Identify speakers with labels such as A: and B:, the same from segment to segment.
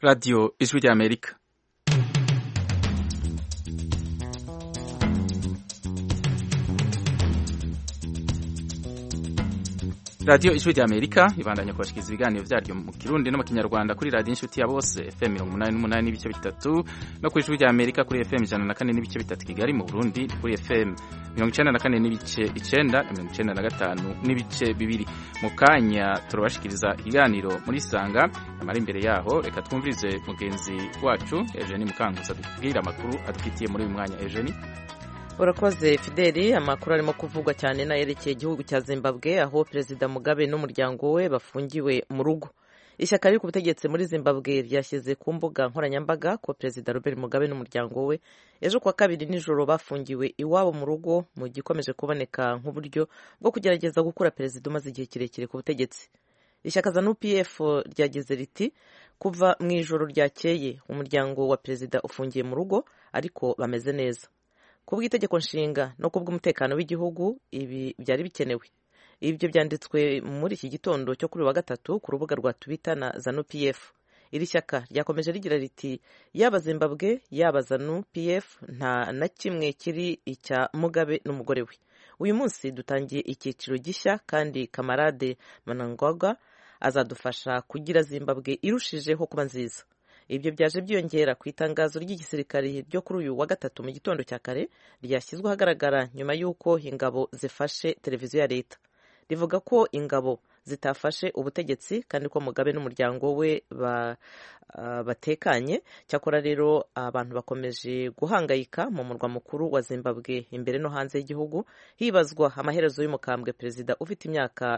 A: Radio Ijwi ry'Amerika. Radio Ijwi ry'Amerika ibandanya kubashikiriza ibiganiro vyaryo mu Kirundi no mu Kinyarwanda kuri radio Inshuti ya Bose FM 88 n'ibice bitatu no ku Ijwi ry'Amerika kuri FM 104 n'ibice bitatu Kigali mu Burundi kuri FM 94 n'ibice 9 na 95 n'ibice bibiri. Mu kanya turabashikiriza ikiganiro muri Sanga amara imbere yaho reka twumvirize mugenzi wacu Eugenie Mukankusa dubwira amakuru adufitiye muri uyu mwanya. Eugenie,
B: urakoze Fideli. Amakuru arimo kuvugwa cyane na yerekeye igihugu cya Zimbabwe aho Perezida Mugabe n'umuryango we bafungiwe mu rugo. Ishyaka riri ku butegetsi muri Zimbabwe ryashyize ku mbuga nkoranyambaga ko Perezida Robert Mugabe n'umuryango we ejo kuwa kabiri nijoro bafungiwe iwabo mu rugo mu gikomeje kuboneka nk'uburyo bwo kugerageza gukura perezida umaze igihe kirekire ku butegetsi. Ishyaka ZANU-PF ryagize riti kuva mu ijoro ryakeye umuryango wa perezida ufungiye mu rugo ariko bameze neza. Kubw'itegeko nshinga no kubw'umutekano w'igihugu ibi byari bikenewe. Ibyo byanditswe muri iki gitondo cyo kuri wa gatatu ku rubuga rwa Twitter na ZANU-PF. Iri shyaka ryakomeje rigira riti yaba Zimbabwe yaba ZANU-PF nta na kimwe kiri icya Mugabe n'umugore we. Uyu munsi dutangiye icyiciro gishya kandi Kamarade Mnangagwa azadufasha kugira Zimbabwe irushijeho kuba nziza. Ibyo byaje byiyongera ku itangazo ry'igisirikare ryo kuri uyu wa gatatu mu gitondo cya kare ryashyizwe ahagaragara nyuma y'uko ingabo zifashe televiziyo ya leta. Rivuga ko ingabo zitafashe ubutegetsi kandi ko Mugabe n'umuryango we batekanye. Cyakora rero abantu bakomeje guhangayika mu murwa mukuru wa Zimbabwe imbere no hanze y'igihugu hibazwa amaherezo y'umukambwe perezida ufite imyaka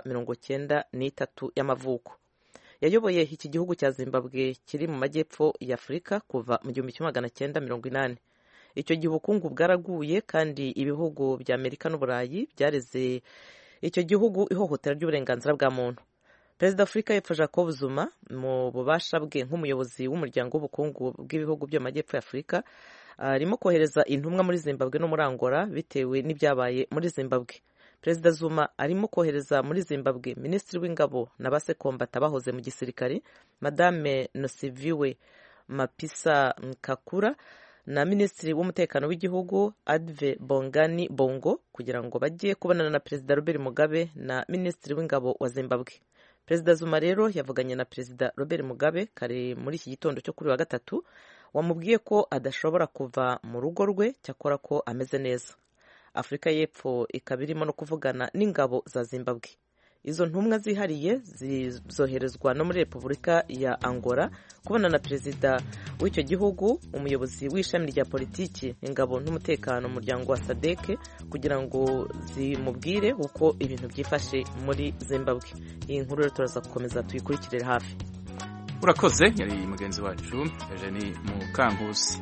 B: 93 y'amavuko. Yayoboye iki gihugu cya Zimbabwe kiri mu majyepfo ya Afurika kuva mu 1980. Icyo gihe ubukungu bwaraguye kandi ibihugu bya Amerika n'Uburayi byareze icyo gihugu ihohotera ry'uburenganzira bwa muntu. Perezida Afurika y'Epfo Jacob Zuma mu bubasha bwe nk'umuyobozi w'umuryango w'ubukungu bw'ibihugu byo mu majyepfo ya Afurika arimo kohereza intumwa muri Zimbabwe no muri Angola bitewe n'ibyabaye muri Zimbabwe. Perezida Zuma arimo kohereza muri Zimbabwe Minisitiri w'Ingabo na basekombata bahoze mu gisirikare Madame Nosiviwe Mapisa Nkakura na Minisitiri w'umutekano w'igihugu Adve Bongani Bongo kugira ngo bajye kubonana na Perezida Robert Mugabe na Minisitiri w'Ingabo wa Zimbabwe. Perezida Zuma rero yavuganye na Perezida Robert Mugabe kare muri iki gitondo cyo kuri wa gatatu, wamubwiye ko adashobora kuva mu rugo rwe cyakora ko ameze neza. Afurika y'Epfo ikaba irimo no kuvugana n'ingabo za Zimbabwe. Izo ntumwa zihariye zizoherezwa no muri Repubulika ya Angola kubona na perezida w'icyo gihugu, umuyobozi w'ishami rya politiki, ingabo n'umutekano mu muryango wa SADC kugira ngo zimubwire uko ibintu byifashe muri Zimbabwe. Iyi nkuru rero turaza gukomeza tuyikurikirire hafi.
A: Urakoze, yari mugenzi wacu Eugenie Mukankusi.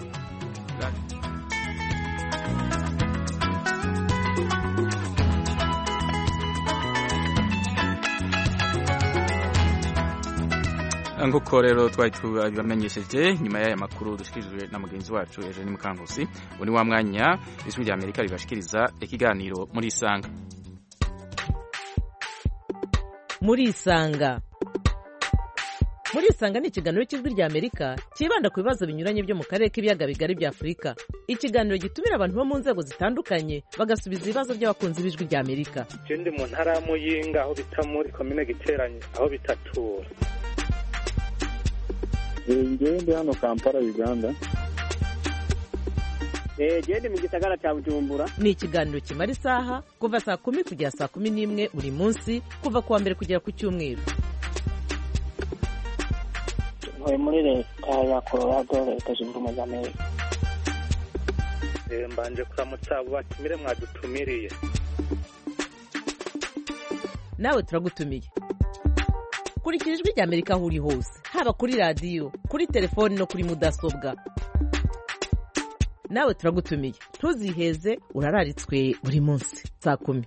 A: Nguko rero twari tubamenyesheje nyuma y'aya makuru dushikirijwe na mugenzi wacu Eugenie Mukankusi. Ubu ni wa mwanya Ijwi ry'Amerika ribashikiriza ikiganiro muri Isanga.
B: Muri Isanga ni ikiganiro cy'Ijwi ry'Amerika kibanda ku bibazo binyuranye byo mu karere k'ibiyaga bigari bya Afurika. Ikiganiro gitumira abantu bo mu nzego zitandukanye bagasubiza ibibazo by'abakunzi b'Ijwi ry'Amerika.
C: Ndi mu ntara ya Muyinga aho bita muri komine Giteranye aho bitatura.
D: Ngende hano Kampala Uganda.
E: Gende mu gisagara cya Bujumbura.
B: Ni ikiganiro kimara isaha kuva saa 10 kugera saa 11 buri munsi kuva kuwa mbere kugera ku cyumweru.
E: Muri leta ya Colorado leta zunze ubumwe za Amerika.
C: Mbanje kuramutsa abo batumire mwadutumiriye.
B: Nawe turagutumiye. Kurikira Ijwi ry'Amerika aho uri hose, haba kuri radio, kuri telefoni no kuri mudasobwa. Nawe turagutumiye, ntuziheze, urararitswe buri munsi saa 10.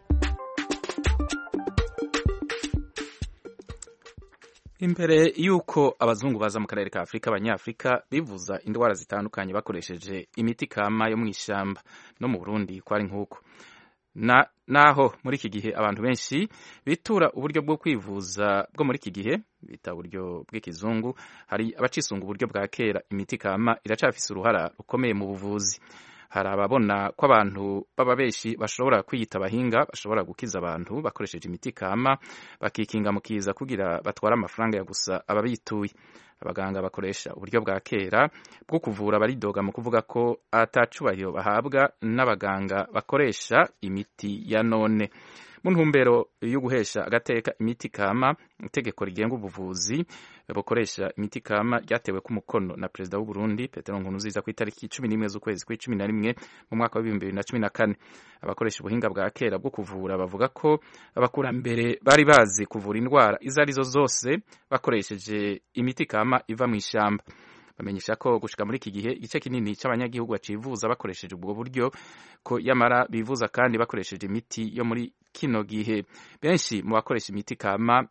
A: Imbere yuko abazungu baza mu karere ka Afrika, abanyafrika bivuza indwara zitandukanye bakoresheje imiti kama yo mu ishyamba no mu Burundi kwari nkuko. naho muri iki gihe abantu benshi bitura uburyo bwo kwivuza bwo muri iki gihe bita uburyo bw'ikizungu, hari abacisunga uburyo bwa kera. Imiti kama iracafise uruhara rukomeye mu buvuzi. Hari ababona ko abantu baba benshi bashobora kwiyita abahinga, bashobora gukiza abantu bakoresheje imiti kama, bakikinga mu kiza kugira batwara amafaranga ya gusa ababituye. Abaganga bakoresha uburyo bwa kera bwo kuvura baridoga mu kuvuga ko atacubahiro bahabwa n'abaganga bakoresha imiti ya none. Mu ntumbero yo guhesha agateka imiti kama, itegeko rigenga ubuvuzi bukoresha imiti kama ryatewe ku mukono na Perezida w'u Burundi Petero Nkurunziza ku itariki 11 z'ukwezi kwa11 mu mwaka wa 2014. Abakoresha ubuhinga bwa kera bwo kuvura bavuga ko abakurambere bari bazi kuvura indwara izo arizo zose bakoresheje imiti kama iva mu ishamba. Bamenyesha ko gushika muri iki gihe igice kinini cy'abanyagihugu bacivuza bakoresheje ubwo buryo, ko yamara bivuza kandi bakoresheje imiti yo muri kino gihe. Benshi mu bakoresha imiti kama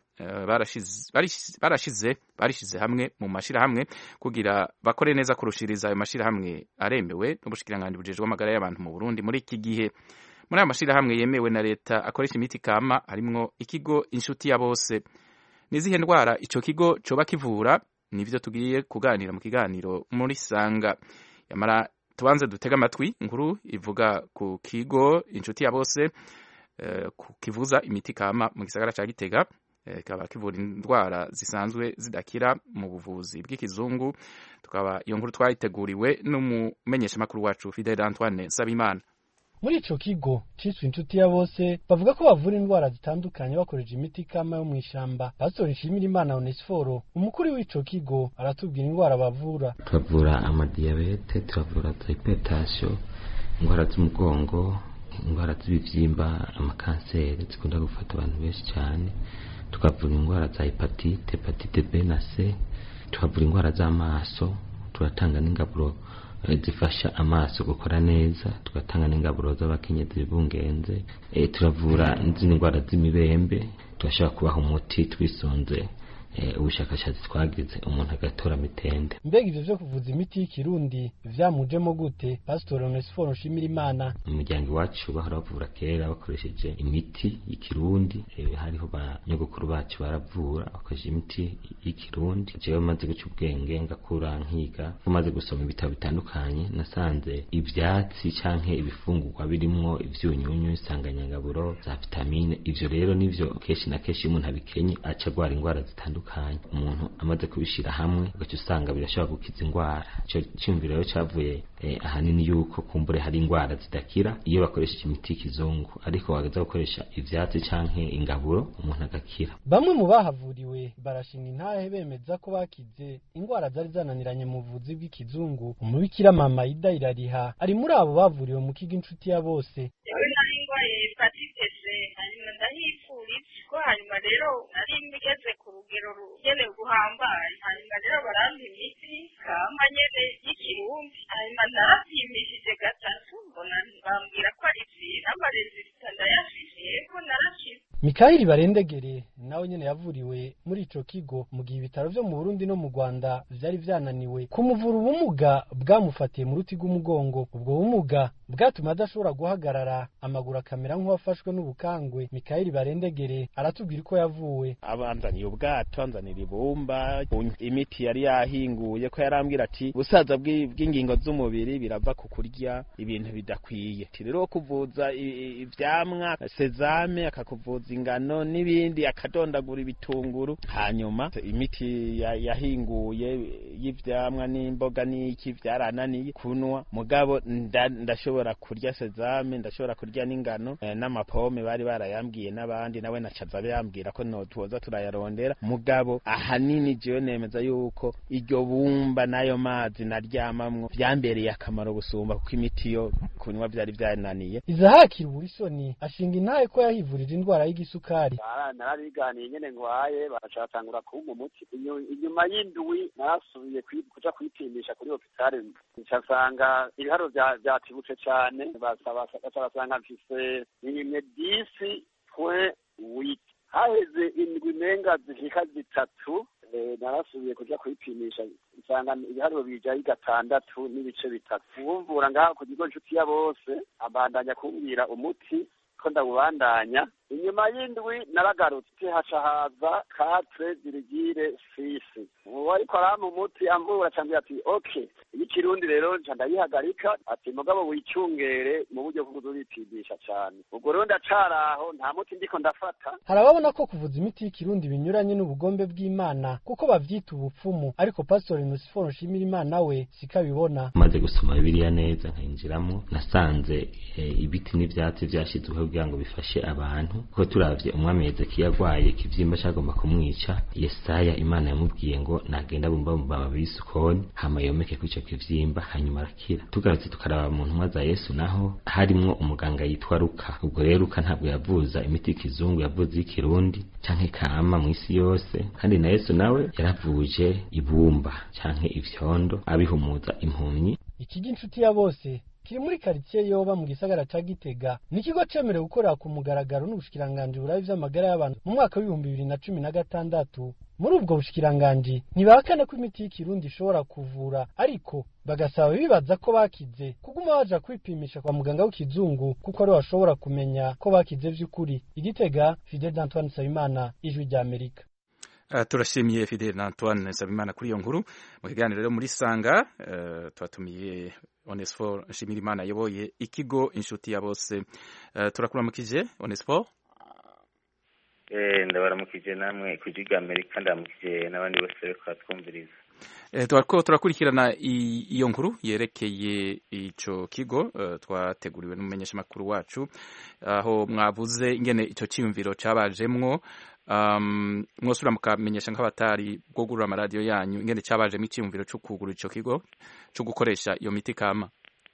A: barishize hamwe mu mashirahamwe kugira bakore neza kurushiriza. Ayo mashirahamwe aremewe n'ubushikiranganji bujejwe amagara y'abantu mu Burundi muri iki gihe. Muri ayo mashirahamwe yemewe na leta akoresha imiti kama harimwo ikigo Inshuti ya Bose. Nizihe ndwara ico kigo coba kivura? Nivyo tugiye kuganira mu kiganiro muri Sanga. Yamara tubanze dutega amatwi inkuru ivuga ku kigo Inshuti ya Bose kivuza imiti kama mu gisagara ca Gitega, kikaba kivura indwara zisanzwe zidakira mu buvuzi bw'ikizungu. Tukaba iyo nkuru twayiteguriwe n'umumenyesha makuru wacu Fidel Antoine Sabimana.
F: Muri ico kigo ciswe Inshuti ya Bose bavuga ko bavura indwara zitandukanye bakoresheje imiti kama yo mw'ishamba. Pastor Nshimirimana Onesphore, umukuru w'ico kigo, aratubwira indwara bavura.
G: Turavura amadiyabete, turavura hypertension, indwara z'umugongo, indwara z'ibivyimba, amakanseri zikunda gufata abantu benshi cyane. Tukavura indwara za hepatite B na C, tukavura indwara z'amaso, turatanga n'ingaburo zifasha amaso gukora neza, tugatanga n'ingaburo z'abakenyezi bungenze. Turavura n'izindi ndwara z'imibembe, turashobora kubaha umuti twisunze ubushakashatsi twagize, umuntu agatora mitende.
F: Mbega ivyo vyo kuvuza imiti y'ikirundi vyamujemo gute? Pastor Onesphore Nshimirimana:
G: umuryango wacu bahora bavura kera bakoresheje imiti y'ikirundi. Hariho ba nyogokuru bacu baravura bakoresheje imiti y'ikirundi. Jewe maze guca ubwenge ngakura nkiga, maze gusoma ibitabo bitandukanye, nasanze ivyatsi canke ibifungurwa birimwo ivyunyunyu, isanganyangaburo za vitamine. Ivyo rero nivyo keshi na keshi umuntu abikenye aca gwara indwara zitandukanye. Umuntu amaze kubishira hamwe ugaca usanga birashobora gukiza indwara. Ico cyumviro rero cavuye ahanini yuko kumbure hari indwara zidakira iyo bakoresheje imiti y'ikizungu, ariko bagaza gukoresha ivyatsi canke ingaburo umuntu agakira.
F: Bamwe mu bahavuriwe barashinga intahe bemeza ko bakize indwara zari zananiranye mu buvuzi bw'ikizungu. Umubikira Mama Ida Irariha ari muri abo bavuriwe mu kigo Inshuti ya Bose.
H: Hanyuma rero nari mbigeze ku rugero rugenewe guhambaye, hanyuma rero barampa imiti kama nyene y'ikirundi, hanyuma narapimishije gatatu mbona bambwira ko ari vyiza, amarezita ndayafise ko narakize.
F: Mikaeli Barendegere nawe nyene yavuriwe muri ico kigo mu gihe ibitaro vyo mu Burundi no mu Rwanda vyari vyananiwe kumuvura ubumuga bwamufatiye mu ruti rw'umugongo. Ubwo bumuga bwatuma adashobora guhagarara, amaguru akamera nk'uwafashwe n'ubukangwe. Mikaeli Barendegere aratubwira ko yavuwe.
I: Abanzaniye ubwato, anzanira ibumba, imiti yari yahinguye, ko yarambwira ati busaza bw'ingingo z'umubiri birava ku kurya ibintu bidakwiye. Rero kuvuza ivyamwa, sezame, akakuvuza ingano n'ibindi, akadondagura ibitunguru. Hanyuma imiti yahinguye y'ivyamwa n'imboga n'iki vyarananiye kunwa, mugabo ndashobora kurya sezame, ndashobora kurya n'ingano n'amapome bari barayambwiye n'abandi, nawe nacaza yambwira ko no tuza turayarondera. Mugabo ahanini jewe nemeza yuko iryo bumba nayo mazi naryamamwo vyambereye akamaro gusumba kuko imiti yo kunywa vyari vyananiye.
F: Izahakira Uburisoni ashinga intahe ko yahivurije indwara y'igisukari.
D: Narabiganiye nyene ngwaye baracatangura kumpa umuti. Inyuma y'indwi narasubiye kuja kwipimisha kuri hopitale, ncasanga ibiharo vyatibutse cane, basanga mfise imwe 10.8. Haheze indwi menga zishika zitatu, narasubiye kuja kwipimisha nsanga ibiharuro bijaye 6 n'ibice 3. Uwumvura ngaho ku kigo Inshuti ya Bose abandanya kumbwira umuti ko ndabubandanya. Inyuma y'indwi naragarutse haca haza 4,6 uwo ariko arampa umuti amvura cambye ati okay ikirundi rero nca ndayihagarika ati mugabo wicungere mu buryo bwo kuzipidisha cyane. Ubwo rero ndacaraho nta muti ndiko ndafata.
F: Harababona ko kuvuza imiti y'ikirundi binyuranye n'ubugombe bw'Imana kuko bavyita ubupfumu, ariko Pastor Nusiforo Nshimirimana we sikabibona.
G: Maze gusoma Bibiliya neza nkayinjiramo nasanze ibiti n'ivyatsi vyashizweho kugira ngo bifashe abantu, ko turavye umwami Hezekiya agwaye kivyimba cyagomba kumwica. Yesaya Imana yamubwiye ngo nagenda bumba mu baba bisukoni hama yomeke kwica kivyimba hanyuma arakira. Tugarutse tukaraba mu ntumwa za Yesu naho harimwo umuganga yitwa Luka. Ubwo rero Luka ntabwo yavuza imiti y'ikizungu, yavuze y'ikirundi canke kama mu isi yose, kandi na Yesu nawe yaravuje ibumba canke ivyondo abihumuza impumyi.
F: Ikigi inshuti ya bose kiri muri quartier Yoba mu gisagara ca Gitega, ni kigo cemerewe gukorera ku mugaragaro n'ubushikiranganje burayi vy'amagara y'abantu mu mwaka wa 2016. Muri ubwo bushikiranganje ntibahakana ko imiti y'ikirundi ishobora kuvura, ariko bagasaba bibaza ko bakize kuguma baja kwipimisha kwa muganga w'ikizungu kuko ari bashobora kumenya ko bakize vy'ukuri. Igitega, Fidel Antoine Nsabimana, Ijwi rya Amerika.
A: Turashimiye Fidel Antoine Nsabimana kuri iyo nkuru. Mu kiganiro rero muri Sanga twatumiye Onesphore Nshimirimana ayoboye ikigo inshuti ya bose. Turakuramukije Onesphore.
J: Ndabaramukije namwe ku Ijwi rya Amerika, ndamukije n'abandi bose ko twumviriza.
A: Turakurikirana iyo nkuru yerekeye ico kigo twateguriwe n'umumenyesha makuru wacu, aho mwavuze ingene ico cyumviro cabajemwo. Mwosura mukamenyesha nk'abatari bwo gurura amaradiyo yanyu ingene cyabajemo icyumviro cyo kugura ico kigo cyo gukoresha iyo miti kama.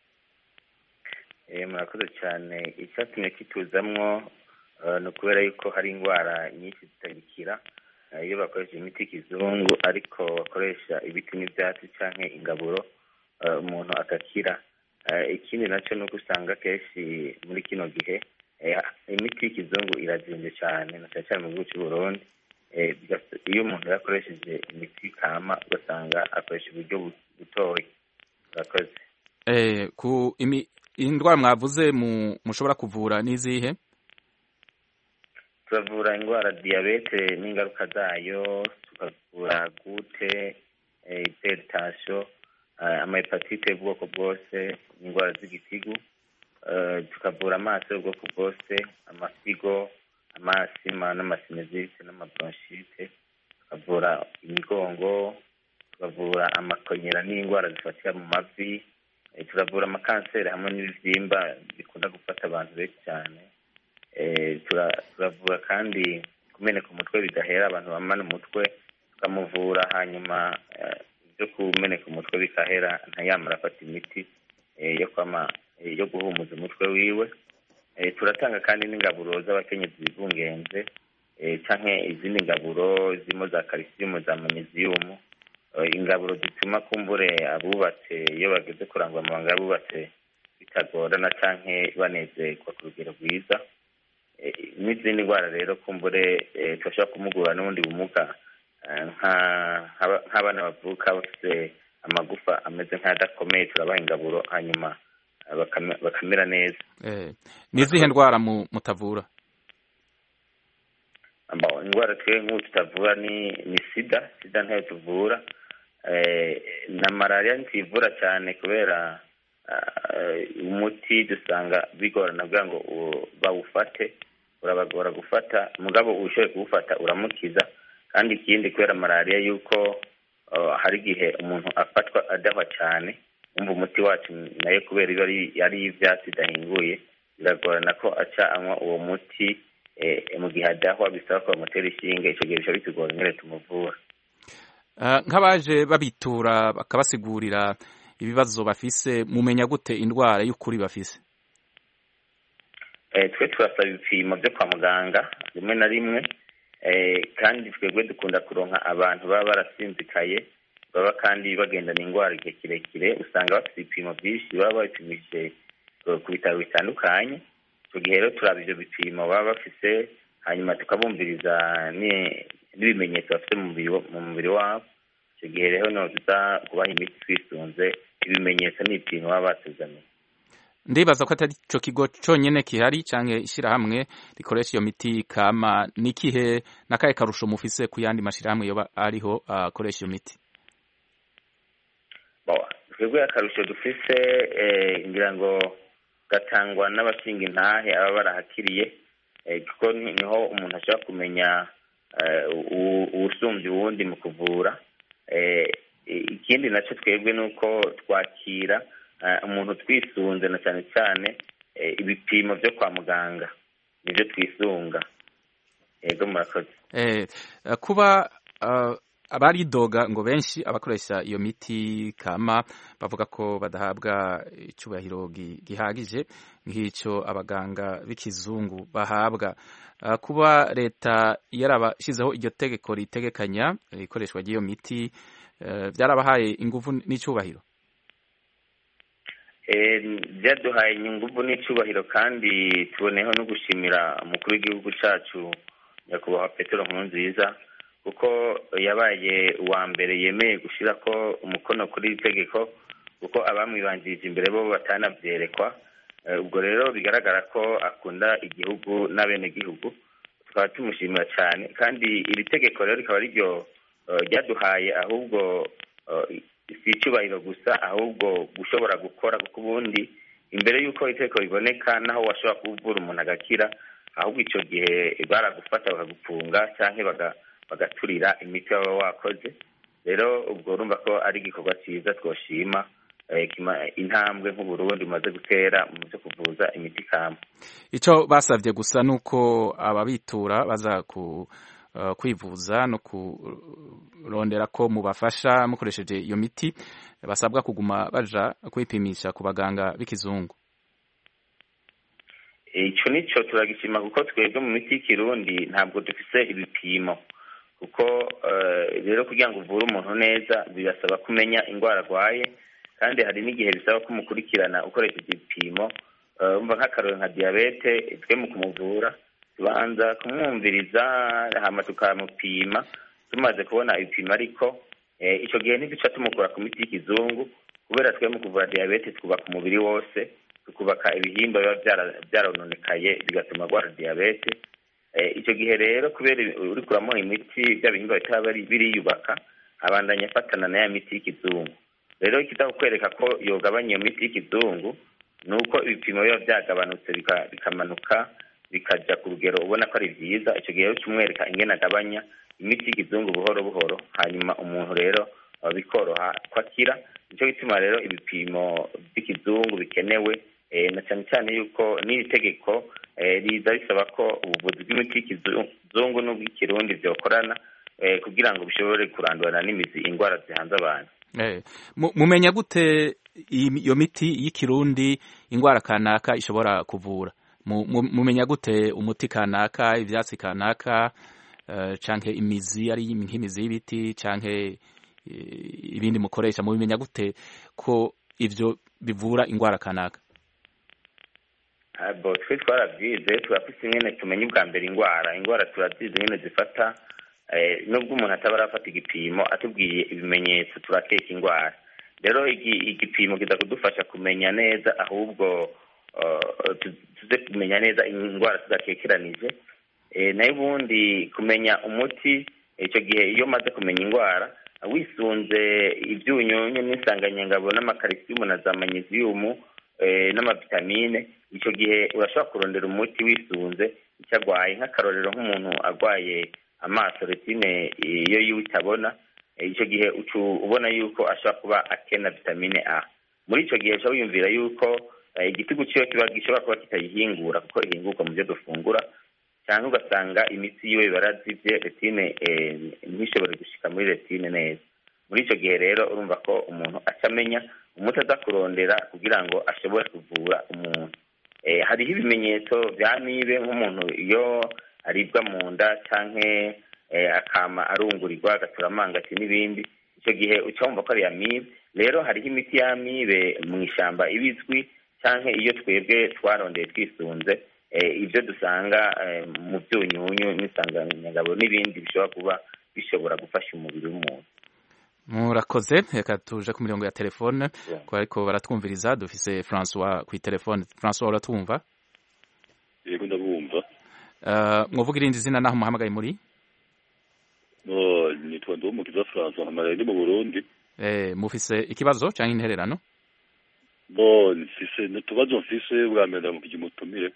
J: Murakoze cyane. Icyatumye kituzamwo no kubera yuko hari indwara nyinshi zitagikira iyo bakoresha imiti kizungu, ariko bakoresha ibiti n'ibyatsi canke ingaburo umuntu akakira. Ikindi naco no gusanga kenshi muri kino gihe imiti y'ikizungu irazimvye cyane na cyane mu gihugu cy'u Burundi. Iyo umuntu yakoresheje imiti kama ugasanga akoresha uburyo butoya. Murakoze.
A: Ku indwara mwavuze mushobora kuvura n'izihe?
J: Turavura indwara diabete n'ingaruka zayo, tukavura gute, hypertension, amahepatite y'ubwoko bwose, indwara z'igitigu, tukavura amaso y'ubwoko bwose, amasigo, amasima n'amasinezite n'amabronchite, tukavura imigongo, tukavura amakonyera n'indwara zifatira mu mavi, turavura amakanseri hamwe n'ibivyimba bikunda gufata abantu benshi cyane. Turavura kandi kumeneka umutwe bidahera, abantu bamana umutwe tukamuvura, hanyuma byo kumeneka umutwe bikahera ntayamara afata imiti yo guhumuza umutwe wiwe. Turatanga kandi n'ingaburo z'abakenyezi bibungenze canke izindi ngaburo zimo za calcium, za magnesium, ingaburo zituma kumbure abubatse iyo bageze kurangwa amabanga y'abubatse bitagorana canke banezerwa ku rugero rwiza. N'izindi ndwara rero kumbure turashobora kumugura n'ubundi bumuga nk'abana bavuka bafite amagufa ameze nk'adakomeye, turabaha ingaburo hanyuma bakamera neza.
A: N'izihe ndwara mutavura?
J: Indwara twe nk'ubu tutavura ni sida ntayo tuvura. Na malariya ntituyivura cyane kubera umuti dusanga bigorana kugira ngo bawufate, urabagora gufata, mugabo ushoboye kuwufata uramukiza. Kandi ikindi kubera malariya yuko hari igihe umuntu afatwa adahwa cyane, umva umuti wacu nayo kubera yari ivyatsi idahinguye biragorana ko aca anywa uwo muti mu gihe adahwa, bisaba ko bamutera ishinge, ico gihe bica bitugora ingene tumuvura.
A: Nk'abaje babitura bakabasigurira ibibazo bafise, mumenya gute indwara y'ukuri bafise?
J: Twe turasaba ibipimo byo kwa muganga rimwe na rimwe, kandi twebwe dukunda kuronka abantu baba barasinzikaye, baba kandi bagendana indwara igihe kirekire, usanga bafite ibipimo byinshi baba babipimije ku bitaro bitandukanye. Icyo gihe rero turaba ivyo bipimo baba bafise, hanyuma tukabumviriza n'ibimenyetso bafite mu mubiri wabo. Icyo gihe rero no tuza kubaha imiti twisunze ibimenyetso n'ibipimo baba batuzaniye.
A: ndibaza ko atari ico kigo conyene kihari canke ishirahamwe rikoresha iyo miti kama. Nikihe nakahe karusho mufise ku yandi mashirahamwe yoba ariho akoresha iyo miti?
J: Twebwe akarusho dufise ngira ngo gatangwa n'abashinga intahe aba barahakiriye, kuko niho umuntu ashobora kumenya uwusumbye uwundi mu kuvura. Ikindi nacyo twebwe nuko twakira umuntu twisunze na cyane cyane ibipimo byo kwa muganga nibyo twisunga. Yego murakoze.
A: Kuba abaridoga ngo benshi abakoresha iyo miti kama bavuga ko badahabwa icyubahiro gihagije nk'icyo abaganga b'ikizungu bahabwa. Kuba leta yarabashyizeho iryo tegeko ritegekanya ikoreshwa ry'iyo miti byarabahaye ingufu n'icyubahiro?
J: Byaduhaye ingufu n'icyubahiro, kandi tuboneyeho no gushimira umukuru w'igihugu cyacu nyakubahwa Petero Nkurunziza, kuko yabaye uwa mbere yemeye gushyira ko umukono kuri iri tegeko, kuko abamwibanjirije imbere bo batanabyerekwa. Ubwo rero bigaragara ko akunda igihugu n'abenegihugu, tukaba tumushimira cyane. kandi iri tegeko rero rikaba ryo ryaduhaye ahubwo si icyubahiro gusa, ahubwo gushobora gukora, kuko ubundi imbere y'uko itegeko riboneka naho washobora kuvura umuntu agakira, ahubwo icyo gihe baragufata bakagufunga cyangwa bagaturira imiti waba wakoze. Rero ubwo urumva ko ari igikorwa cyiza twoshima, intambwe nk'Uburundi umaze gutera mu byo kuvuza imiti kama.
A: Icyo basabye gusa nuko ababitura baza kwivuza no kurondera ko mubafasha mukoresheje iyo miti, basabwa kuguma baja kwipimisha ku baganga b'ikizungu.
J: Icyo nicyo turagishima, kuko twebwe mu miti y'ikirundi ntabwo dufise ibipimo, kuko rero kugira ngo uvure umuntu neza birasaba kumenya indwara arwaye, kandi hari n'igihe bisaba kumukurikirana ukoresheje ibipimo. Umva nk'akarore nka diyabete, twe mu kumuvura tubanza kumwumviriza hama tukamupima, tumaze kubona ibipimo ariko icyo gihe ntiduca tumukura ku miti y'ikizungu, kubera twe mu kuvura diyabete twubaka umubiri wose, tukubaka ibihimba biba byarononekaye bigatuma arwara diyabete. Icyo gihe rero kubera uri kuramuha imiti bya bihimba bitaba biriyubaka, abandanya afatana na ya miti y'ikizungu. Rero ikizakwereka ko yogabanya iyo miti y'ikizungu ni uko ibipimo biba byagabanutse bikamanuka bikajya ku rugero ubona ko ari byiza. Icyo gihe cyumwereka ingene agabanya imiti y'ikizungu buhoro buhoro, hanyuma umuntu rero bikoroha ko akira. Nicyo gituma rero ibipimo by'ikizungu bikenewe, na cyane cyane yuko n'iri tegeko riza risaba ko ubuvuzi bw'imiti y'ikizungu n'ubw'ikirundi byokorana kugira ngo bishobore kurandurana n'imizi indwara zihanze abantu.
A: Mumenya gute iyo miti y'ikirundi indwara kanaka ishobora kuvura? Mumenya gute umuti kanaka, ivyatsi kanaka, canke imizi ari nk'imizi y'ibiti canke ibindi mukoresha, mubimenya gute ko ivyo bivura indwara kanaka?
J: Twe twarabyize, turafise ingene tumenya ubwa mbere indwara turazizi ingene zifata. Nubwo umuntu ataba arafata igipimo atubwiye ibimenyetso turakeka indwara. Rero igipimo kiza kudufasha kumenya neza, ahubwo tuze kumenya neza indwara tudakekeranije. Nayo ubundi kumenya umuti, icyo gihe iyo umaze kumenya indwara wisunze ibyunyunyu n'insanganyangabo n'amakarisiyumu na za manyeziyumu n'amavitamine, icyo gihe urashobora kurondera umuti wisunze icyo arwaye. Nk'akarorero nk'umuntu arwaye amaso, retine iyo yiwe itabona, icyo gihe ubona yuko ashobora kuba akena vitamine A. Muri icyo gihe ushobora wiyumvira yuko igitigu cyiwe gishobora kuba kitayihingura, kuko ihingurwa mu byo dufungura, cyangwa ugasanga imitsi yiwe barazivye, retine ntishobore gushika muri retine neza. Muri icyo gihe rero urumva ko umuntu acamenya umuti aza kurondera kugira ngo ashobore kuvura umuntu. Hariho ibimenyetso bya mibe, nk'umuntu iyo aribwa mu nda canke akama arungurirwa agatura amangati n'ibindi, icyo gihe uca wumva ko ari amibe. Rero hariho imiti y'amibe mu ishyamba ibizwi, canke iyo twebwe twarondeye twisunze ibyo dusanga mu byunyunyu n'insanganyangabo n'ibindi bishobora kuba bishobora gufasha umubiri w'umuntu.
A: murakoze reka tuje ku mirongo ya telefone ko ariko baratwumviriza dufise François ku telefone. François uratwumva?
K: Yego ndabumva.
A: Mwovuga irindi zina naho muhamagaye muri?
K: Nitwa Ndumukiza François hamaraye ndi mu Burundi.
A: Mufise ikibazo canke intererano?
K: Mfise n'utubazo mfise bwa mbere ndamukije umutumire.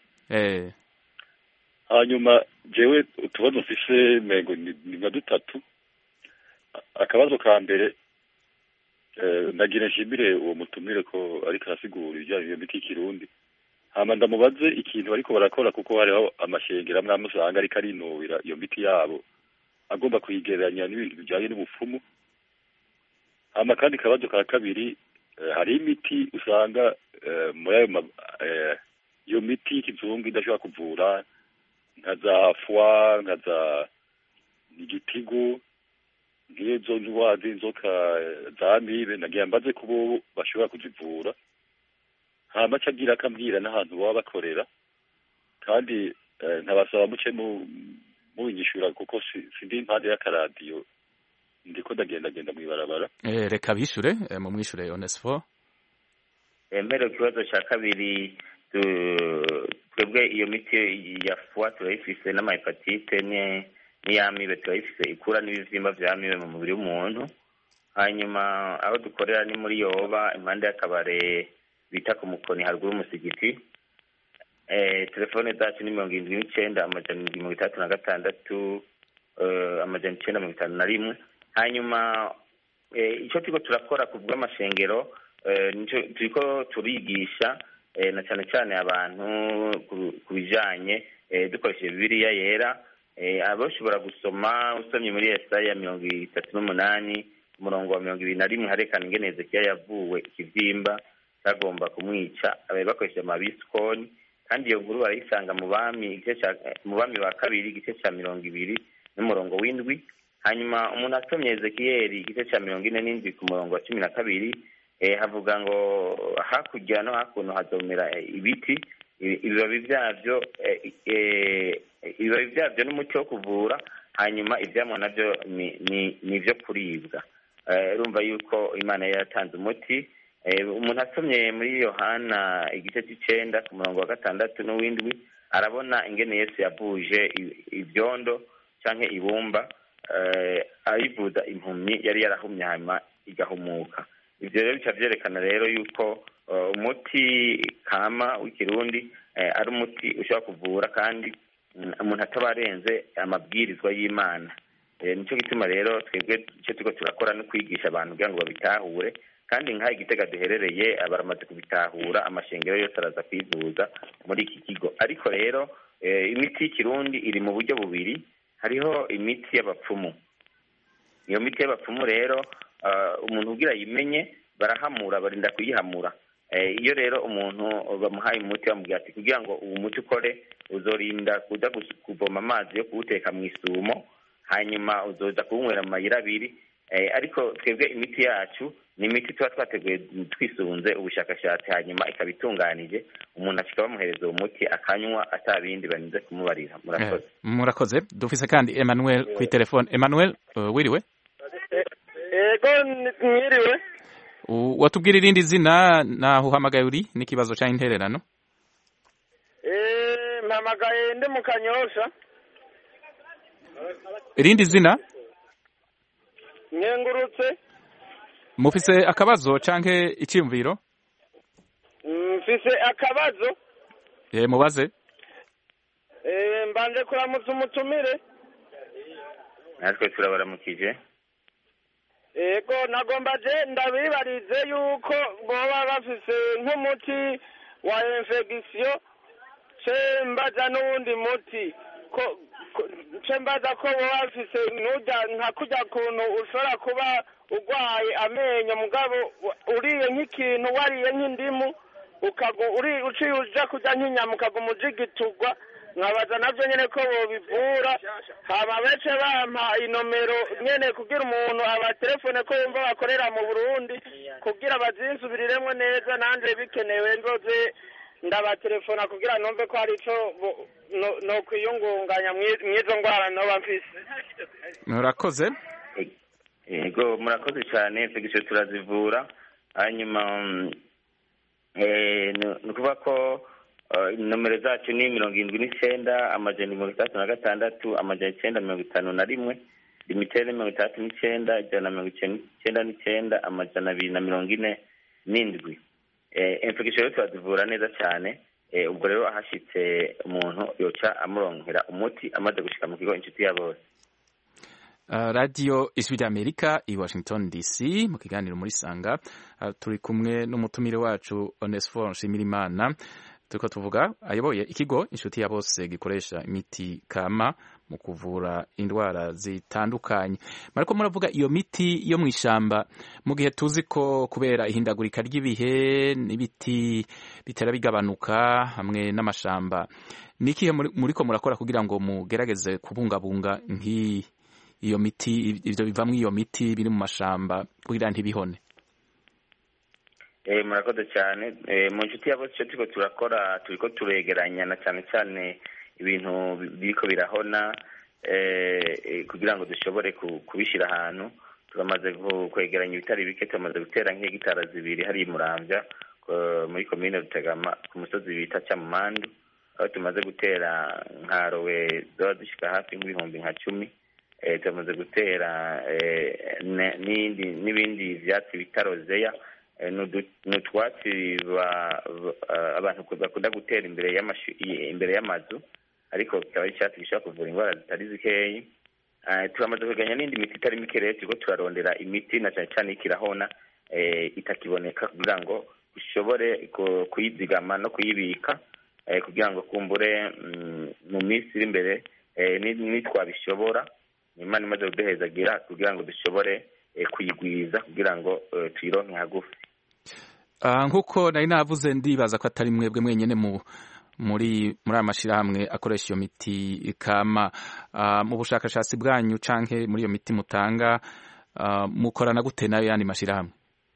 K: Hanyuma jewe utubazo mfise mengo ni nka dutatu. Akabazo ka mbere ndagira nshimire uwo mutumire ko ariko arasigura ibijyanye n'imiti y'ikirundi. Hama ndamubaze ikintu ariko barakora kuko hariho amashengero amwe amusanga ariko arinubira iyo miti yabo agomba kuyigereranya n'ibintu bijyanye n'ubupfumu. Hama kandi kabazo ka kabiri hari imiti usanga muri ayo iyo miti y'ikizungu idashobora kuvura nka za fwa nka za igitigu nk'izo ndwara z'inzoka za amibe nagira mbaze ko bo bashobora kuzivura. Hama cagira akambwira n'ahantu baba bakorera kandi ntabasaba muce mubinyishura kuko sindi impande y'akaradiyo ndiko ndagendagenda mw'ibarabara.
A: Reka bishure mu mwishure Onesphore.
J: Mbere ikibazo cya kabiri twebwe iyo miti ya fwa turayifise n'amahepatite n'iyamibe turayifise ikura n'ibivyimba vy'amibe mu mubiri w'umuntu. Hanyuma aho dukorera ni muri Yoba impande y'akabare bita ku Mukoni haruguru y'umusigiti. Telefone zacu ni 79 amajana 36 amajana 951. Hanyuma icyo turiko turakora ku bw'amashengero nico turiko turigisha na cyane cyane abantu ku bijanye dukoresheje Bibiliya yera. Abashobora gusoma usomye muri Yesaya 38 umurongo wa 21 harekana ingene Hezekiya yavuwe ikivyimba cyagomba kumwica bakoresheje amabisikoni kandi iyo nkuru barayisanga mu bami ba kabiri igice cya 20 n'umurongo w'indwi. Hanyuma umuntu asomye Ezekiyeli igice cya 47 ku murongo wa 12 havuga ngo hakurya no hakuno hazomera ibiti ibibabi byavyo n'umuti wo kuvura. Hanyuma ivyamwa navyo ni ivyo kuribwa. Urumva yuko Imana yatanze umuti. Umuntu asomye muri Yohana igice c'9 ku murongo wa 6 n'uw'indwi arabona ingene Yesu yavuje ivyondo canke ibumba ayivuza impumyi yari yarahumye hanyuma igahumuka. Ivyo rero bica vyerekana rero yuko umuti kama w'ikirundi ari umuti ushobora kuvura kandi umuntu atabarenze amabwirizwa y'Imana. Nico gituma rero twebwe icyo turiko turakora no kwigisha abantu kugira ngo babitahure kandi nka Igitega duherereye abaramaze kubitahura amashengero yose araza kwivuza muri iki kigo. Ariko rero imiti y'ikirundi iri mu buryo bubiri. Hariho imiti y'abapfumu. Iyo miti y'abapfumu rero umuntu ugira yimenye barahamura barinda kuyihamura. Iyo rero umuntu bamuhaye umuti bamubwira ati kugira ngo uwo muti ukore uzorinda kuja kuvoma amazi yo kuwuteka mu isumo hanyuma uzoza kuwunywera mu mayira abiri. Ariko twebwe imiti yacu ni imiti tuba twateguye twisunze ubushakashatsi hanyuma ikabitunganije umuntu ashika bamuhereza uwo muti akanywa atabindi baninze kumubarira. Murakoze.
A: Murakoze. Dufise kandi Emmanuel ku telefone. Emmanuel wiriwe?
L: Ego mwiriwe.
A: Watubwira irindi zina naho uhamagaye uri n'ikibazo cya intererano?
L: Mpamagaye ndi mu Kanyosha.
A: Irindi zina?
L: Nyengurutse.
A: Mufise akabazo canke icyumviro?
L: Mfise akabazo.
A: Mubaze.
L: Mbanje kuramutsa umutumire.
J: Natwe turabaramukije.
L: Ego nagombaje ndabibarize yuko boba bafise nk'umuti wa infection cembaza n'uwundi muti ko cembaza ko boba bafise nuja nka kujya kuntu ushobora kuba ugwaye amenyo mugabo uriye nk'ikintu wariye nk'indimu uciye uja kujya nk'inyama ukagumujigitugwa nkabaza navyo nyene ko bobivura hama bece bampa inomero nyene kugira umuntu abatelefone ko yumva bakorera mu Burundi kugira bazinsubiriremwo neza nanje bikenewe ndoze ndabatelefona kugira numve ko hari ico no kwiyungunganya mwizo ngwara noba mfise.
A: Murakoze.
J: yego murakoze cyane infection turazivura hanyuma ni ukuvuga ko nomero zacu ni 79 amajana 36 amajana 951 limitere 39 ijana 99 amajana 247 infection turazivura neza cyane ubwo rero ahashitse umuntu yoca amuronkera umuti amaze gushika mu kigo inshuti ya bose.
A: Radio Ijwi ry'Amerika i Washington DC mu kiganiro muri Sanga turi kumwe n'umutumire wacu Onesphore Nshimirimana turiko tuvuga ayoboye ikigo inshuti ya bose gikoresha imiti kama mu kuvura indwara zitandukanye. Mariko muravuga iyo miti yo mw'ishamba mu gihe tuzi ko kubera ihindagurika ry'ibihe n'ibiti bitera bigabanuka hamwe n'amashamba nikihe muriko murakora kugira ngo mugerageze kubungabunga iyo miti ivyo bivamwo iyo miti biri mu mashamba kugira ntibihone?
J: Murakoze cyane mu nshuti ya bose icyo turiko turegeranya na cyane cyane ibintu biriko birahona kugira ngo dushobore kubishira ahantu. Turamaze kwegeranya ibitari bike, tumaze gutera nk'hegitara 2 hari Muramvya muri komine Rutegama ku musozi bita Cyamumandu, aho tumaze gutera nka rowe zoba zishika hafi nk'ibihumbi nka 10. Tumaze gutera n'ibindi vyatsi bitarozeya n'utwatsi abantu bakunda gutera imbere y'amazu, ariko kikaba icyatsi gishobora kuvura indwara zitari zikeyi. Turamaze kwegeranya n'indi miti itari mike rero turiko turarondera imiti na cyane cyane ikirahona itakiboneka kugira ngo dushobore kuyizigama no kuyibika kugira ngo kumbure mu minsi iri imbere nitwabishobora Imana imaze kuduhezagira kugira ngo dushobore kuyigwiza kugira ngo tuyironke hagufi.
A: Nkuko nari navuze ndibaza ko atari mwebwe mwenyene muri amashirahamwe akoresha iyo miti kama mu bushakashatsi bwanyu canke muri iyo miti mutanga mukorana gute nayo yandi mashirahamwe?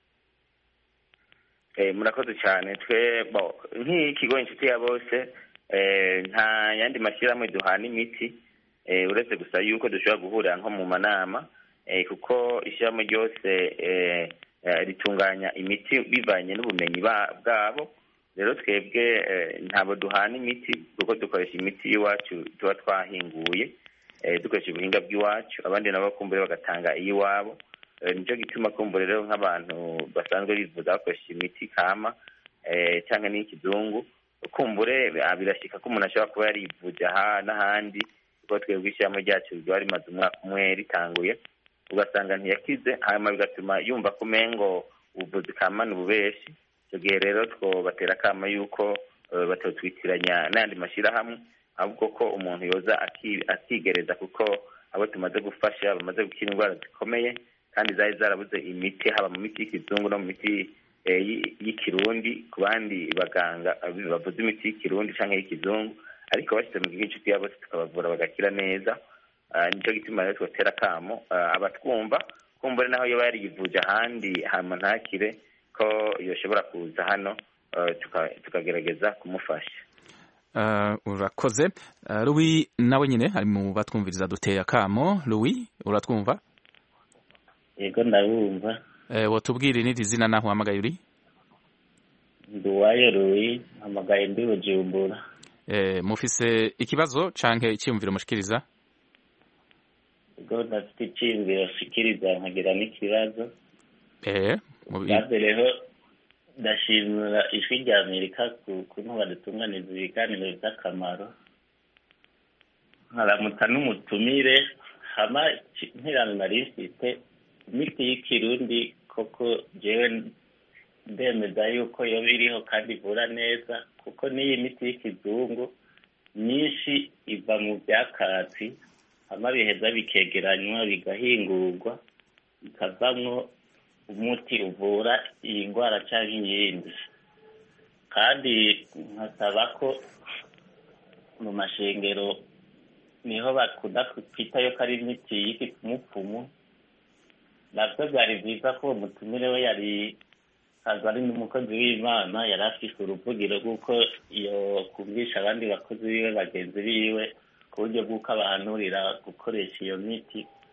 J: Murakoze cyane twe nk'ikigo inshuti ya bose nta yandi mashirahamwe duhana imiti uretse gusa yuko dushobora guhurira nko mu manama kuko ishyirahamwe ryose ritunganya imiti bivanye n'ubumenyi bwabo. Rero twebwe ntabwo duhana imiti kuko dukoresha imiti y'iwacu tuba twahinguye dukoresha ubuhinga bw'iwacu, abandi nabo kumbure bagatanga iy'iwabo. Nicyo gituma kumbure rero nk'abantu basanzwe bivuza bakoresha imiti kama cyangwa n'ikizungu kumbure birashika ko umuntu ashobora kuba yarivuje aha n'ahandi kuko twebwe ishyirahamwe ryacu ryari rimaze umwaka umwe ritanguye, ugasanga ntiyakize hanyuma bigatuma yumva ko umengo ubuvuzi kama ni ububeshi. Icyo gihe rero twobatera akama yuko batotwitiranya n'ayandi mashyirahamwe, ahubwo ko umuntu yoza akigereza kuko abo tumaze gufasha bamaze gukira indwara zikomeye kandi zari zarabuze imiti, haba mu miti y'ikizungu no mu miti y'ikirundi ku bandi baganga bavuze imiti y'ikirundi cyangwa y'ikizungu, ariko bashyize mu gihe inshuti yabo tukabavura bagakira neza. Nicyo gituma rero tubatera akamo abatwumva kumbure naho yoba yarivuje ahandi hama ntakire ko yoshobora kuza hano tukagerageza kumufasha.
A: Urakoze. Louis nawe nyine ari mu batwumviriza duteye akamo. Louis uratwumva?
M: Yego ndabumva.
A: Wotubwire n'iri zina naho uhamagaye uri?
M: Nduwayo Louis, mpamagaye ndi Bujumbura.
A: Mufise ikibazo canke icyumviro mushikiriza?
M: Yego ndafite icyumviro shikiriza nkagira n'ikibazo.
A: Rero
M: ndashimira ijwi rya Amerika kuntu badutunganiza ibiganiro by'akamaro. Nkaramuta n'umutumire hama nkirana nari mfite imiti y'ikirundi koko jewe ndemeza yuko yo biriho kandi ivura neza, kuko n'iyi miti y'ikizungu myinshi iva mu byakatsi hama biheza bikegeranywa bigahingurwa bikavamwo umuti uvura iyi ndwara cyangwa iyindi. Kandi nkasaba ko mu mashengero niho bakunda kwita yo kari imiti y'ikipfumupfumu, nabyo byari byiza ko umutumire we yari aza ari n'umukozi w'Imana, yari afite uruvugiro rw'uko iyo kumvisha abandi bakozi biwe bagenzi biwe ku buryo bw'uko abahanurira gukoresha iyo miti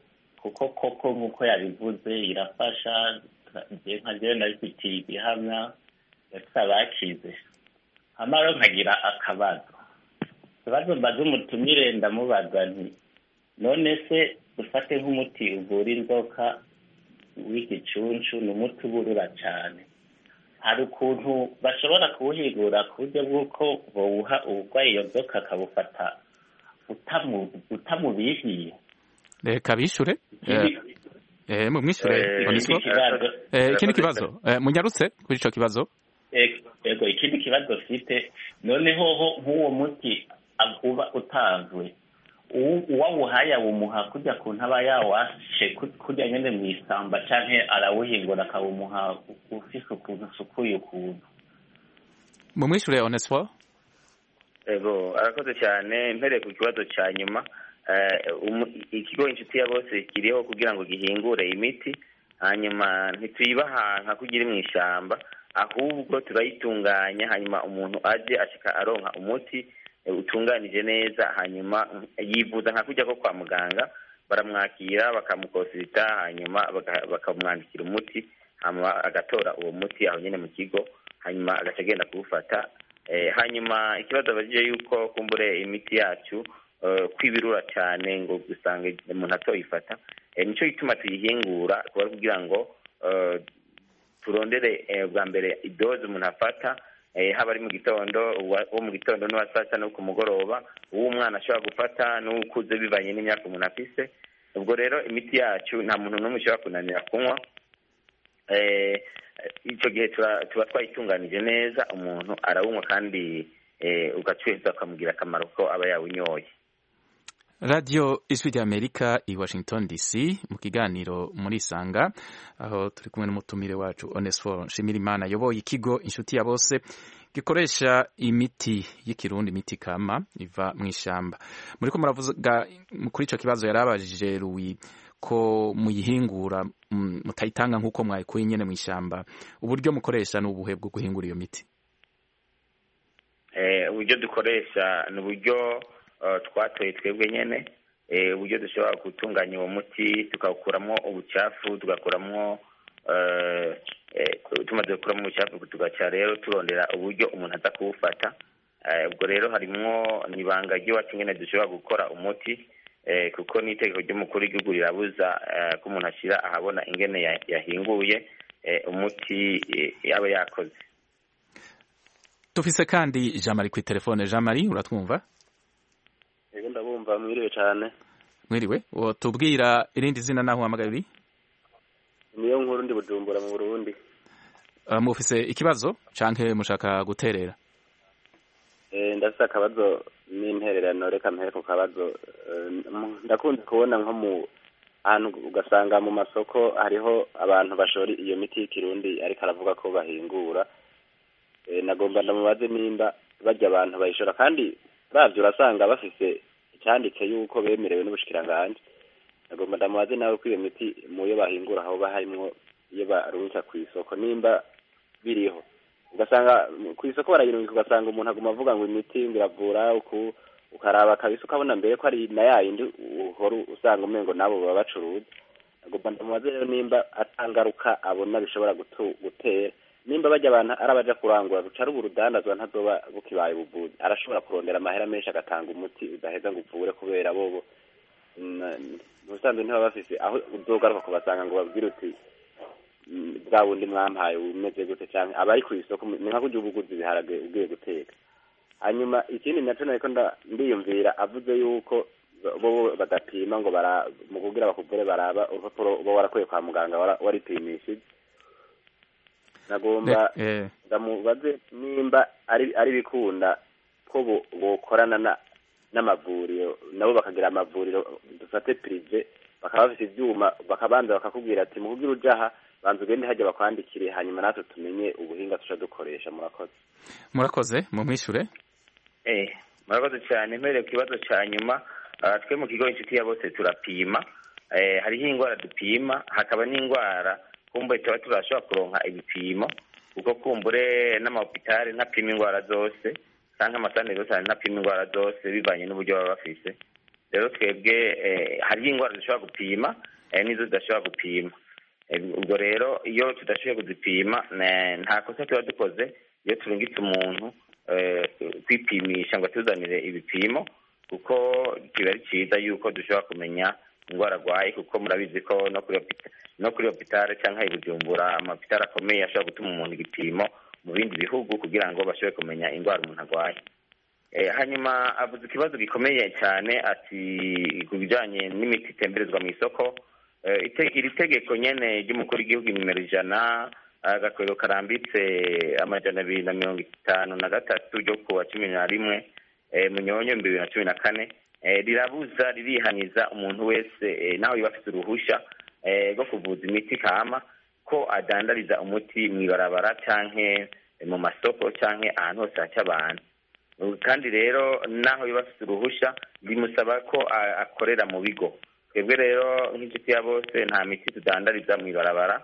M: kuko koko nk'uko yabivuze irafasha nka jewe nabifitiye igihamya ndetse abakize hama rero nkagira akabazo mbaza umutumire ndamubaza nti none se dufate nk'umuti uvura inzoka w'igicuncu ni umuti uburura cyane hari ukuntu bashobora kuwuhigura ku buryo bw'uko bawuha uburwayi iyo nzoka akabufata utamubihiye
A: reka bishure mumwishure ikindi kibazo munyarutse kuri ico kibazo
M: yego ikindi kibazo mfite noneho nk'uwo muti uba utanzwe uwawuhaye awumuha kujya ku ntaba yawashe kujya nyene mw'isamba canke arawuhingura akawumuha ufise ukuntu usukuye ukuntu
A: mumwishure Onesphore
J: ego arakoze cyane mpereye ku kibazo cya nyuma ikigo inshuti ya bose kiriho kugira ngo gihingure imiti hanyuma ntituyibaha nka kugira mu ishyamba ahubwo turayitunganya hanyuma umuntu aje ashika aronka umuti utunganije neza hanyuma yivuza nka kujya ko kwa muganga baramwakira bakamukonsulta hanyuma bakamwandikira umuti hanyuma agatora uwo muti aho nyine mu kigo hanyuma agaca agenda kuwufata hanyuma ikibazo abajije yuko kumbure imiti yacu kwibirura cyane ngo gusanga umuntu atoyifata nicyo gituma tuyihingura kugira ngo turondere bwa mbere idoze umuntu afata haba ari mu gitondo wo mu gitondo n'uwa saa sita no ku mugoroba uwo umwana ashobora gufata n'ukuze bivanye n'imyaka umuntu afise ubwo rero imiti yacu nta muntu n'umwe ushobora kunanira kunywa icyo gihe tuba twayitunganije neza umuntu arawunywa kandi ugacururiza ukamugira akamaro ko aba yawunyoye
A: radiyo ijwi ry'amerika i washington dc mu kiganiro muri isanga aho turi kumwe n'umutumire wacu Onesphore Nshimirimana ayoboye ikigo inshuti ya bose gikoresha imiti y'ikirundi imiti kama iva mu ishyamba muriko muravuga kuri icyo kibazo yari abajije Louis ko muyihingura mutayitanga nk'uko mwayikuye nyene mu ishyamba uburyo mukoresha ni ubuhe bwo guhingura iyo miti
J: uburyo dukoresha ni uburyo twatoye twebwe nyene uburyo dushobora gutunganya uwo muti tukawukuramo ubucafu tugakuramo tumaze gukuramo ubucafu tugaca rero turondera uburyo umuntu aza kuwufata ubwo rero harimwo n'ibanga ry'iwacu nyene dushobora gukora umuti kuko n'itegeko ry'umukuru w'igihugu rirabuza ko umuntu ashyira ahabona ingene yahinguye umuti yaba yakoze
A: dufise kandi Jean Marie ku telefone Jean Marie uratwumva
N: yego ndabumva mwiriwe cyane
A: mwiriwe tubwira irindi zina naho uhamagaye
N: niyo nkuru ndi Bujumbura mu Burundi
A: mufise ikibazo canke mushaka guterera
N: ndafise akabazo n'intererano reka mpere ku kabazo ndakunze kubona nko mu ahantu ugasanga mu masoko hariho abantu bashora iyo miti y'ikirundi ariko aravuga ko bahingura nagomba ndamubaze nimba bajya abantu bayishora kandi bavyo urasanga bafise icyanditse yuko bemerewe n'ubushikiranganje nagomba ndamubaze nawe ko iyo miti muyo bahingura aho baharimwo iyo barungika ku isoko nimba biriho ugasanga ku isoko barayirungika ugasanga umuntu aguma avuga ngo imiti iravura ukaraba kabisa ukabona mbere ko ari na yayindi uhora usanga umengo nabo baba bacuruza nagomba ndamubaze rero nimba atangaruka abona bishobora gutera nimba bajya abantu arabaja kurangura rucara urudandazwa ntazoba bukibaye ubuvuzi arashobora kurondera amahera menshi agatanga umuti udaheza ngo upfure kubera bobo ubusanzwe ntibaba bafise aho uzogaruka kubasanga ngo babwire uti bwa bundi mwampaye umeze gute cyane abari ku isoko ni nka kurya ubuguzi ibiharage ugiye guteka hanyuma ikindi naco nariko ndiyumvira avuze yuko bo badapima ngo mu kugira bakuvure baraba urupapuro bo warakuye kwa muganga waripimishije nagomba ndamubaze nimba ari bikunda ko bokorana n'amavuriro nabo bakagira amavuriro dufate prive bakaba bafite ivyuma bakabanza bakakubwira ati mu kugira ujaha banza ugende hajya bakwandikire hanyuma natwe tumenye ubuhinga tuca dukoresha
A: murakoze mumwishure
J: murakoze cyane mpereye ku kibazo cya nyuma twe mu kigo inshuti ya bose turapima hariho indwara dupima hakaba n'indwara kumbure tuba turashobora kuronka ibipimo kuko kumbure n'amahopitali ntapima indwara zose cyangwa amasantere yose ntapima indwara zose bivanye n'uburyo baba bafise rero twebwe hariho indwara dushobora gupima n'izo tudashobora gupima. Ubwo rero iyo tudashoboye kuzipima nta kosa tuba dukoze iyo turungitse umuntu kwipimisha ngo atuzanire ibipimo, kuko kiba ari cyiza yuko dushobora kumenya indwara arwaye, kuko murabizi ko no kuri hopitale cyangwa i Bujumbura amahopitale akomeye ashobora gutuma umuntu igipimo mu bindi bihugu kugira ngo bashobore kumenya indwara umuntu arwaye. Hanyuma avuze ikibazo gikomeye cyane ati ku bijyanye n'imiti itemberezwa mu isoko. Iri tegeko nyene ry'umukuru w'igihugu nimero 100 agakwego karambitse 253 ryo kuwa 11 Munyonyo 2014 rirabuza ririhaniza umuntu wese naho yoba afite uruhusha rwo kuvuza imiti kama ko adandariza umuti mw'ibarabara canke mu masoko canke ahantu hose haca abantu. Kandi rero naho yoba afite uruhusha bimusaba ko akorera mu bigo. Twebwe rero nk'inshuti ya bose nta miti tudandariza mw'ibarabara,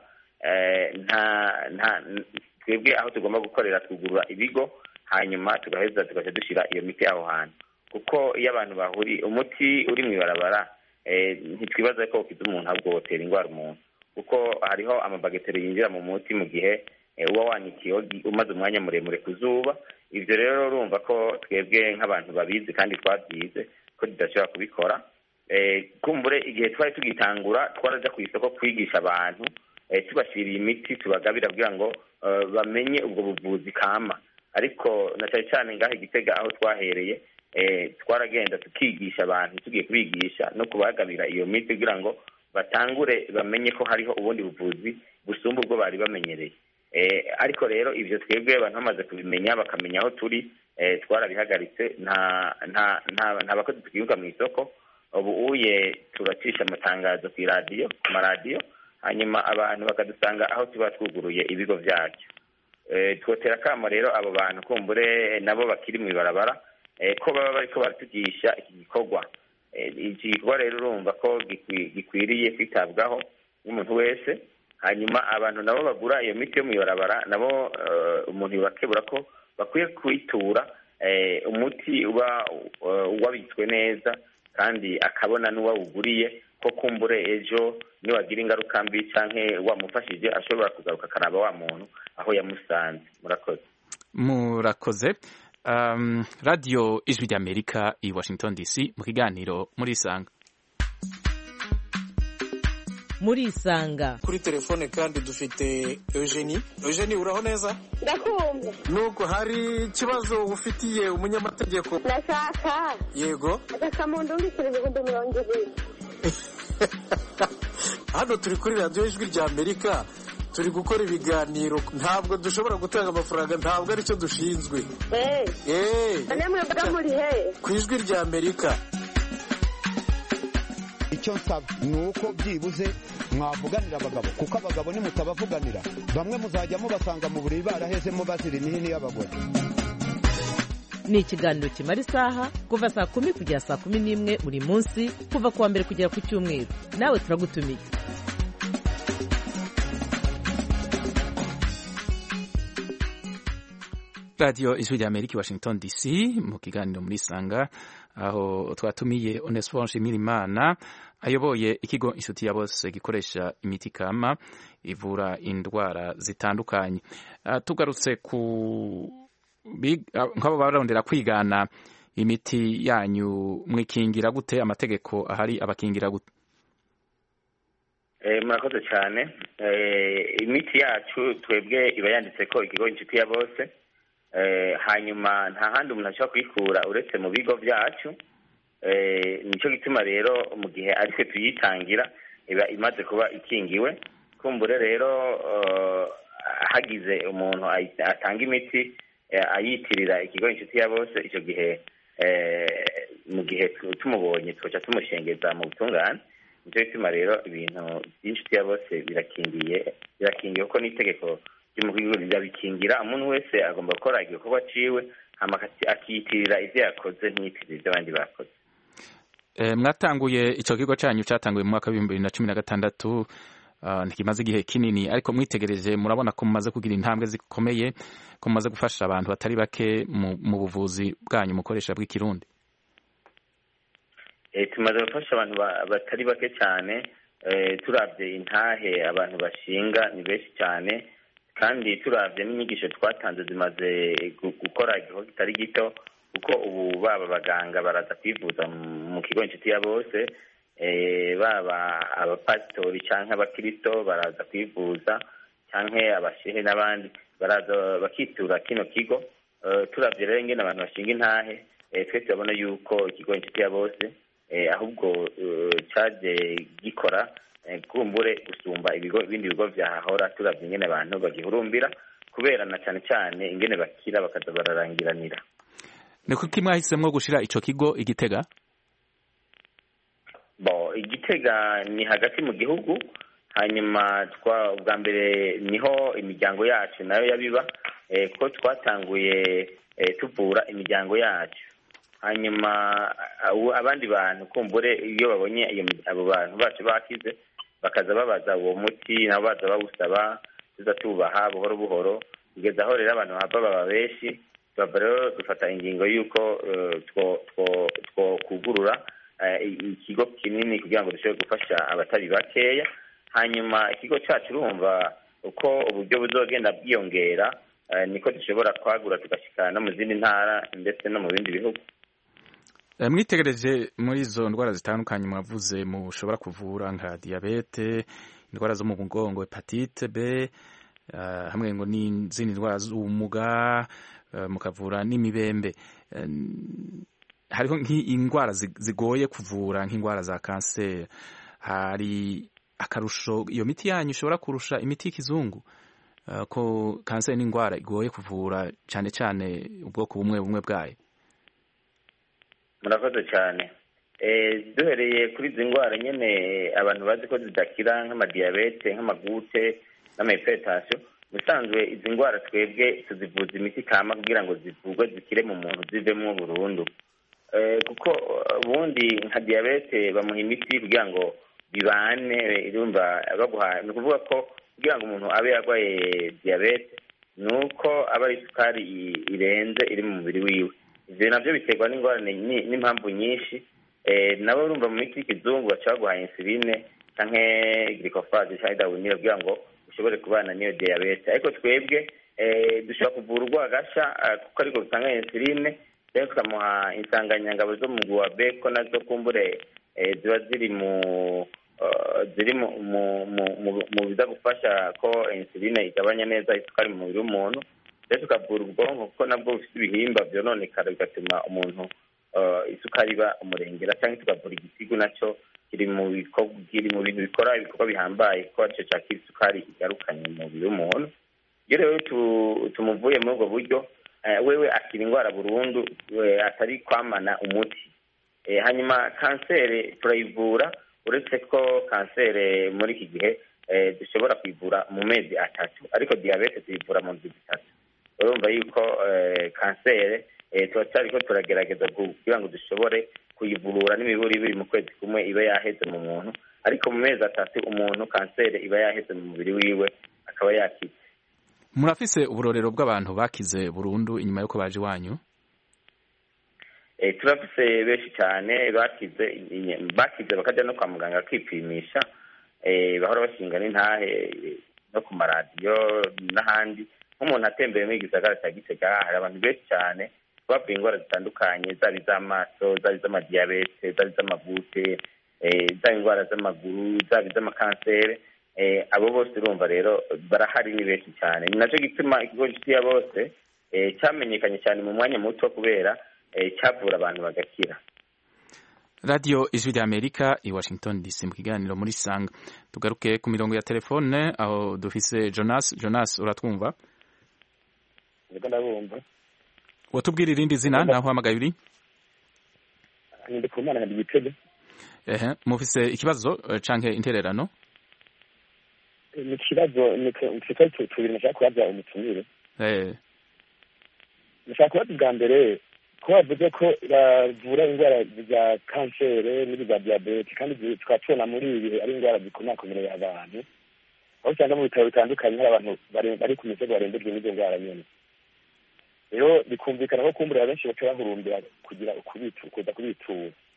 J: twebwe aho tugomba gukorera twugurura ibigo, hanyuma tugaheza tugaca dushyira iyo miti aho hantu, kuko iyo abantu bahuri umuti uri mw'ibarabara ntitwibaza ko ukiza umuntu ahubwo wotera indwara umuntu, kuko hariho amabagiteri yinjira mu muti mu gihe uba wanikiye umaze umwanya muremure ku zuba. Ibyo rero urumva ko twebwe nk'abantu babizi kandi twabyize ko tudashobora kubikora. Kumbure igihe twari tugitangura twaraja ku isoko kwigisha abantu, tubashiriye imiti tubagabira kugira ngo bamenye ubwo buvuzi kama, ariko na cyane cyane ngaho Gitega aho twahereye twaragenda tukigisha abantu, tugiye kubigisha no kubagabira iyo miti kugira ngo batangure bamenye ko hariho ubundi buvuzi busumba ubwo bari bamenyereye. Ariko rero ibyo twebwe abantu bamaze kubimenya bakamenya aho turi, twarabihagaritse. nta bakozi tukibuka mu isoko. Ubu uye turacisha amatangazo ku maradiyo, hanyuma abantu bakadusanga aho tuba twuguruye ibigo byacu. Twotera akamo rero abo bantu kumbure nabo bakiri mu ibarabara ko baba bariko baratugisha iki gikorwa. Iki gikorwa rero urumva ko gikwiriye kwitabwaho n'umuntu wese. Hanyuma abantu nabo bagura iyo miti yo mu ibarabara nabo umuntu bakebura ko bakwiye kwitura umuti uba wabitswe neza, kandi akabona n'uwawuguriye ko kumbure ejo niwagira ingaruka mbi canke wamufashije ashobora kugaruka akaraba wa muntu aho yamusanze.
A: Murakoze. Radio Ijwi ry'Amerika i Washington DC mu kiganiro Murisanga.
B: Murisanga
O: kuri telefone kandi dufite Eugenie uraho neza?
P: Ndakumva.
O: Nuko hari ikibazo ufitiye umunyamategeko?
P: Ndashaka.
O: Yego.
P: Akamuntu ndikirize ibihumbi 20.
O: Hano turi kuri radio Ijwi ry'Amerika, turi gukora ibiganiro, ntabwo dushobora gutanga amafaranga, ntabwo aricyo dushinzwe.
P: Namwe muri he?
O: Ku Ijwi ry'Amerika.
Q: Icyo nsaba ni uko byibuze mwavuganira abagabo, kuko abagabo nimutabavuganira bamwe muzajya mubasanga mu buriri barahezemo bazira imihini y'abagore.
B: Ni ikiganiro kimara isaha kuva saa 10 kugera saa 11 buri munsi, kuva kuwa mbere kugera ku cyumweru. Nawe turagutumiye.
A: Radio Ijwi ry'Amerika Washington DC mu kiganiro Murisanga, aho twatumiye Onesphore Nshimirimana ayoboye ikigo Inshuti ya Bose gikoresha imiti kama ivura indwara zitandukanye. Tugarutse ku nk'abo barondera kwigana imiti yanyu, mwikingira gute? Amategeko ahari abakingira gute?
J: Murakoze cyane. Imiti yacu twebwe iba yanditse ko ikigo Inshuti ya Bose, hanyuma nta handi umuntu ashobora kuyikura uretse mu bigo byacu. Nicyo gituma rero mu gihe aritwe tuyitangira iba imaze kuba ikingiwe. Kumbure rero hagize umuntu atanga imiti ayitirira ikigo Inshuti ya Bose, icyo gihe mu gihe tumubonye twaca tumushengeza mu butungane. Nicyo gituma rero ibintu by'Inshuti ya Bose birakingiye kuko n'itegeko birabikingira. Umuntu wese agomba gukora igikorwa ciwe akiyitirira ibyo yakoze ntiyitirire ibyo abandi bakoze.
A: Mwatanguye icyo kigo cyanyu cyatanguye mu mwaka wa 2016, ntikimaze igihe kinini, ariko mwitegereje murabona ko mumaze kugira intambwe zikomeye, ko mumaze gufasha abantu batari bake mu buvuzi bwanyu mukoresha bw'ikirundi.
J: Tumaze gufasha abantu batari bake cyane, turavye intahe abantu bashinga ni benshi cyane, kandi turavye n'inyigisho twatanze zimaze gukora igiho kitari gito, kuko ubu baba abaganga baraza kwivuza mu kigo inshuti ya bose, baba abapasitori canke abakristo baraza kwivuza, canke abashehe n'abandi baraza bakitura kino kigo. Turavye rero ingene abantu bashinga intahe, twese turabona yuko ikigo inshuti ya bose ahubwo caje gikora kumbure gusumba ibindi bigo vyahahora. Turavye ingene abantu bagihurumbira, kubera na cane cane ingene bakira bakaza bararangiranira.
A: Ni kuki mwahisemwo gushira ico kigo i Gitega?
J: Igitega ni hagati mu gihugu, hanyuma bwa mbere niho imiryango yacu nayo yabiba, ko twatanguye tuvura imiryango yacu, hanyuma abandi bantu kumbure iyo babonye abo bantu bacu bakize bakaza babaza uwo muti, nabo baza bawusaba, tuza tubaha buhoro buhoro, kugeza aho rero abantu bava baba benshi. Rero dufata ingingo y'uko twokugurura ikigo kinini kugira ngo dushobore gufasha abatari bakeya. Hanyuma ikigo cyacu urumva uko uburyo buzogenda bwiyongera, niko dushobora kwagura tugashikana no mu zindi ntara ndetse no mu bindi bihugu.
A: Mwitegereje muri izo ndwara zitandukanye mwavuze mushobora kuvura nka diabete, indwara zo mu mugongo, hepatite B, hamwe ngo n'izindi ndwara z'ubumuga, mukavura n'imibembe. Hariho nk'indwara zigoye kuvura nk'indwara za kanseri, hari akarusho iyo miti yanyu ishobora kurusha imiti y'ikizungu, ko kanseri n'indwara igoye kuvura cyane cyane ubwoko bumwe bwayo?
J: Murakoze cyane. Duhereye kuri izi ndwara nyene abantu bazi ko zidakira nk'amadiyabete, nk'amagute n'amahipertension, musanzwe izi ndwara twebwe tuzivuza imiti kama kugira ngo zivurwe zikire mu muntu zivemwo burundu. Kuko ubundi nka diyabete bamuha imiti kugira ngo bibane, irumva baguha, ni ukuvuga ko kugira ngo umuntu abe yarwaye diyabete nuko aba ari isukari irenze iri mu mubiri wiwe. Ivyo navyo biterwa n'ingorane n'impamvu nyinshi. Nabo urumva mu miti y'ikizungu baca baguha insuline canke glycophage canke dawunire kugira ngo ushobore kubana n'iyo diyabete. Ariko twebwe dushobora kuvura urwagasha kuko ariko dutanga insuline, rero tukamuha insanganyangabo zo mu mugwi wa B ko nazo kumbure ziba ziri mu biza gufasha ko insuline igabanya neza isukari mu mubiri w'umuntu. Rero tukavura ubwonko kuko nabwo bufite ibihimba vyononekara bigatuma umuntu isukari iba umurengera, cyangwa tukavura igitigu nacyo kiri mu bintu bikora ibikorwa bihambaye kuko aricyo cakira isukari igarukanye mu mubiri w'umuntu. Iyo rero tumuvuye muri ubwo buryo, wewe akira indwara burundu atari kwamana umuti. Hanyuma kanseri turayivura, uretse ko kanseri muri iki gihe dushobora kuyivura mu mezi 3, ariko diyabete tuyivura mu ndwi 3. Urumva yuko kanseri turacyariko turagerageza kugira ngo dushobore kuyivurura n'imiburi biri mu kwezi kumwe iba yaheze mu muntu, ariko mu mezi 3 umuntu kanseri iba yaheze mu mubiri wiwe akaba yakize.
A: Murafise uburorero bw'abantu bakize burundu inyuma yuko baje wanyu?
J: Turafise benshi cyane bakize bakaja no kwa muganga kwipimisha, bahora bashinga n'intahe no ku maradiyo n'ahandi. Nk'umuntu atembeye muri gisagara cya Gitega hari abantu benshi cyane bavuye indwara zitandukanye, zaba iz'amaso, zaba iz'amadiyabete, zaba iz'amagute, zaba indwara z'amaguru, zaba iz'amakanseri. Abo bose urumva rero barahari ni benshi cyane. Ni nacyo gituma ikigo inshuti ya bose cyamenyekanye cyane mu mwanya muto kubera cyavura abantu bagakira.
A: Radio Ijwi ry'Amerika i Washington DC mu kiganiro muri Sanga. Tugaruke ku mirongo ya telefone aho dufise Jonas, uratwumva?
R: Niko ndabumva.
A: Watubwira irindi zina naho hamagaye uri?
R: Ndi kumana na Gitega.
A: Mufise ikibazo canke intererano?
R: Ni kibazo niko tubiri nashaka kubaza umutumire. Nashaka kubaza bwa mbere ko bavuze ko bavura indwara za kanseri n'iza diyabete, kandi twatubona muri ibi ari indwara zikomakomeye abantu, aho usanga mu bitaro bitandukanye hari abantu bari ku misego barembejwe n'izo ndwara nyene. Rero bikumvikana ko kumbura benshi baca bahurumbira kuza kubitura.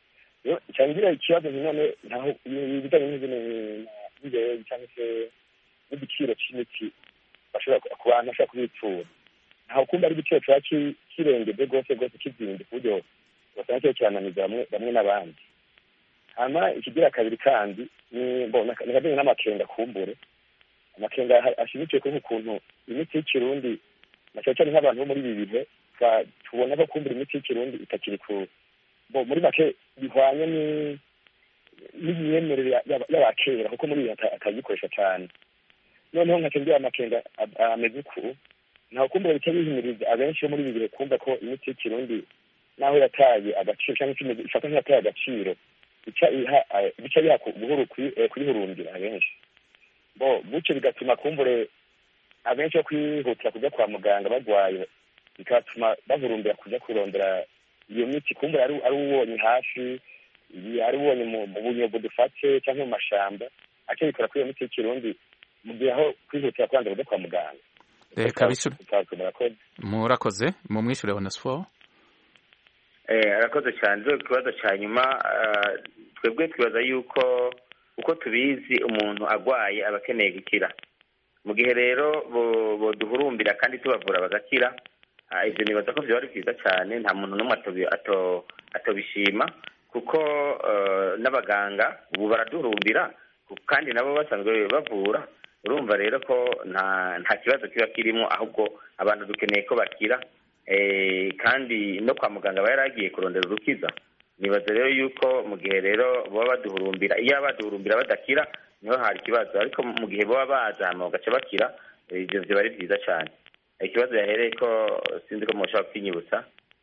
R: cyangira ikibazo none ntaho ibijyanye n'ingewe cyangwa se n'igiciro cy'imiti bashobora ku bantu bashobora kubipfura ntaho kumva ari igiciro kiba kirengeje rwose kizinze ku buryo basanga cyo kirananiza bamwe n'abandi hama ikigira kabiri kandi ni nakajyanye n'amakenga kumbure amakenga ashimikiye kuri ukuntu imiti y'ikirundi na cyane nk'abantu bo muri ibi bihe tubona ko kumbura imiti y'ikirundi itakiri ku muri make bihwanye n'imyemerere y'abakera kuko muri iyi atagikoresha cyane noneho nkakengira amakenga ameze uku ntaho kumbura bica bihimiriza abenshi bo muri ibi bihe kumva ko imiti y'ikirundi naho yataye agaciro cyangwa ifata nk'iyataye agaciro bica biha buhuru kuyihurumbira abenshi gutyo bigatuma kumbure abenshi bo kwihutira kujya kwa muganga barwaye bigatuma bahurumbira kujya kurondera iyo miti kumbure ari ubonye hafi ari ubonye mu bunyogo dufate cyangwa mu mashamba aca bikora kuri iyo miti y'ikirundi mu gihe aho kwihutira kubanza kujya kwa muganga
A: reka bishure murakoze mu mwishure Onesphore
J: arakoze cyane ikibazo cya nyuma twebwe twibaza yuko uko tubizi umuntu agwaye aba akeneye gukira mu gihe rero boduhurumbira kandi tubavura bagakira ivyo nibaza ko vyo ari vyiza cyane nta muntu n'umwe atobishima kuko n'abaganga ubu baraduhurumbira kandi nabo basanzwe bavura urumva rero ko nta kibazo kiba kirimo ahubwo abantu dukeneye ko bakira kandi no kwa muganga aba yaragiye kurondera urukiza nibaza rero yuko mu gihe rero baba baduhurumbira iyo baduhurumbira badakira niho hari ikibazo ariko mu gihe baba baza hama bagaca bakira ivyo vyo ari vyiza cyane ikibazo yahereye ko sinzi ko mushobora kwinyibutsa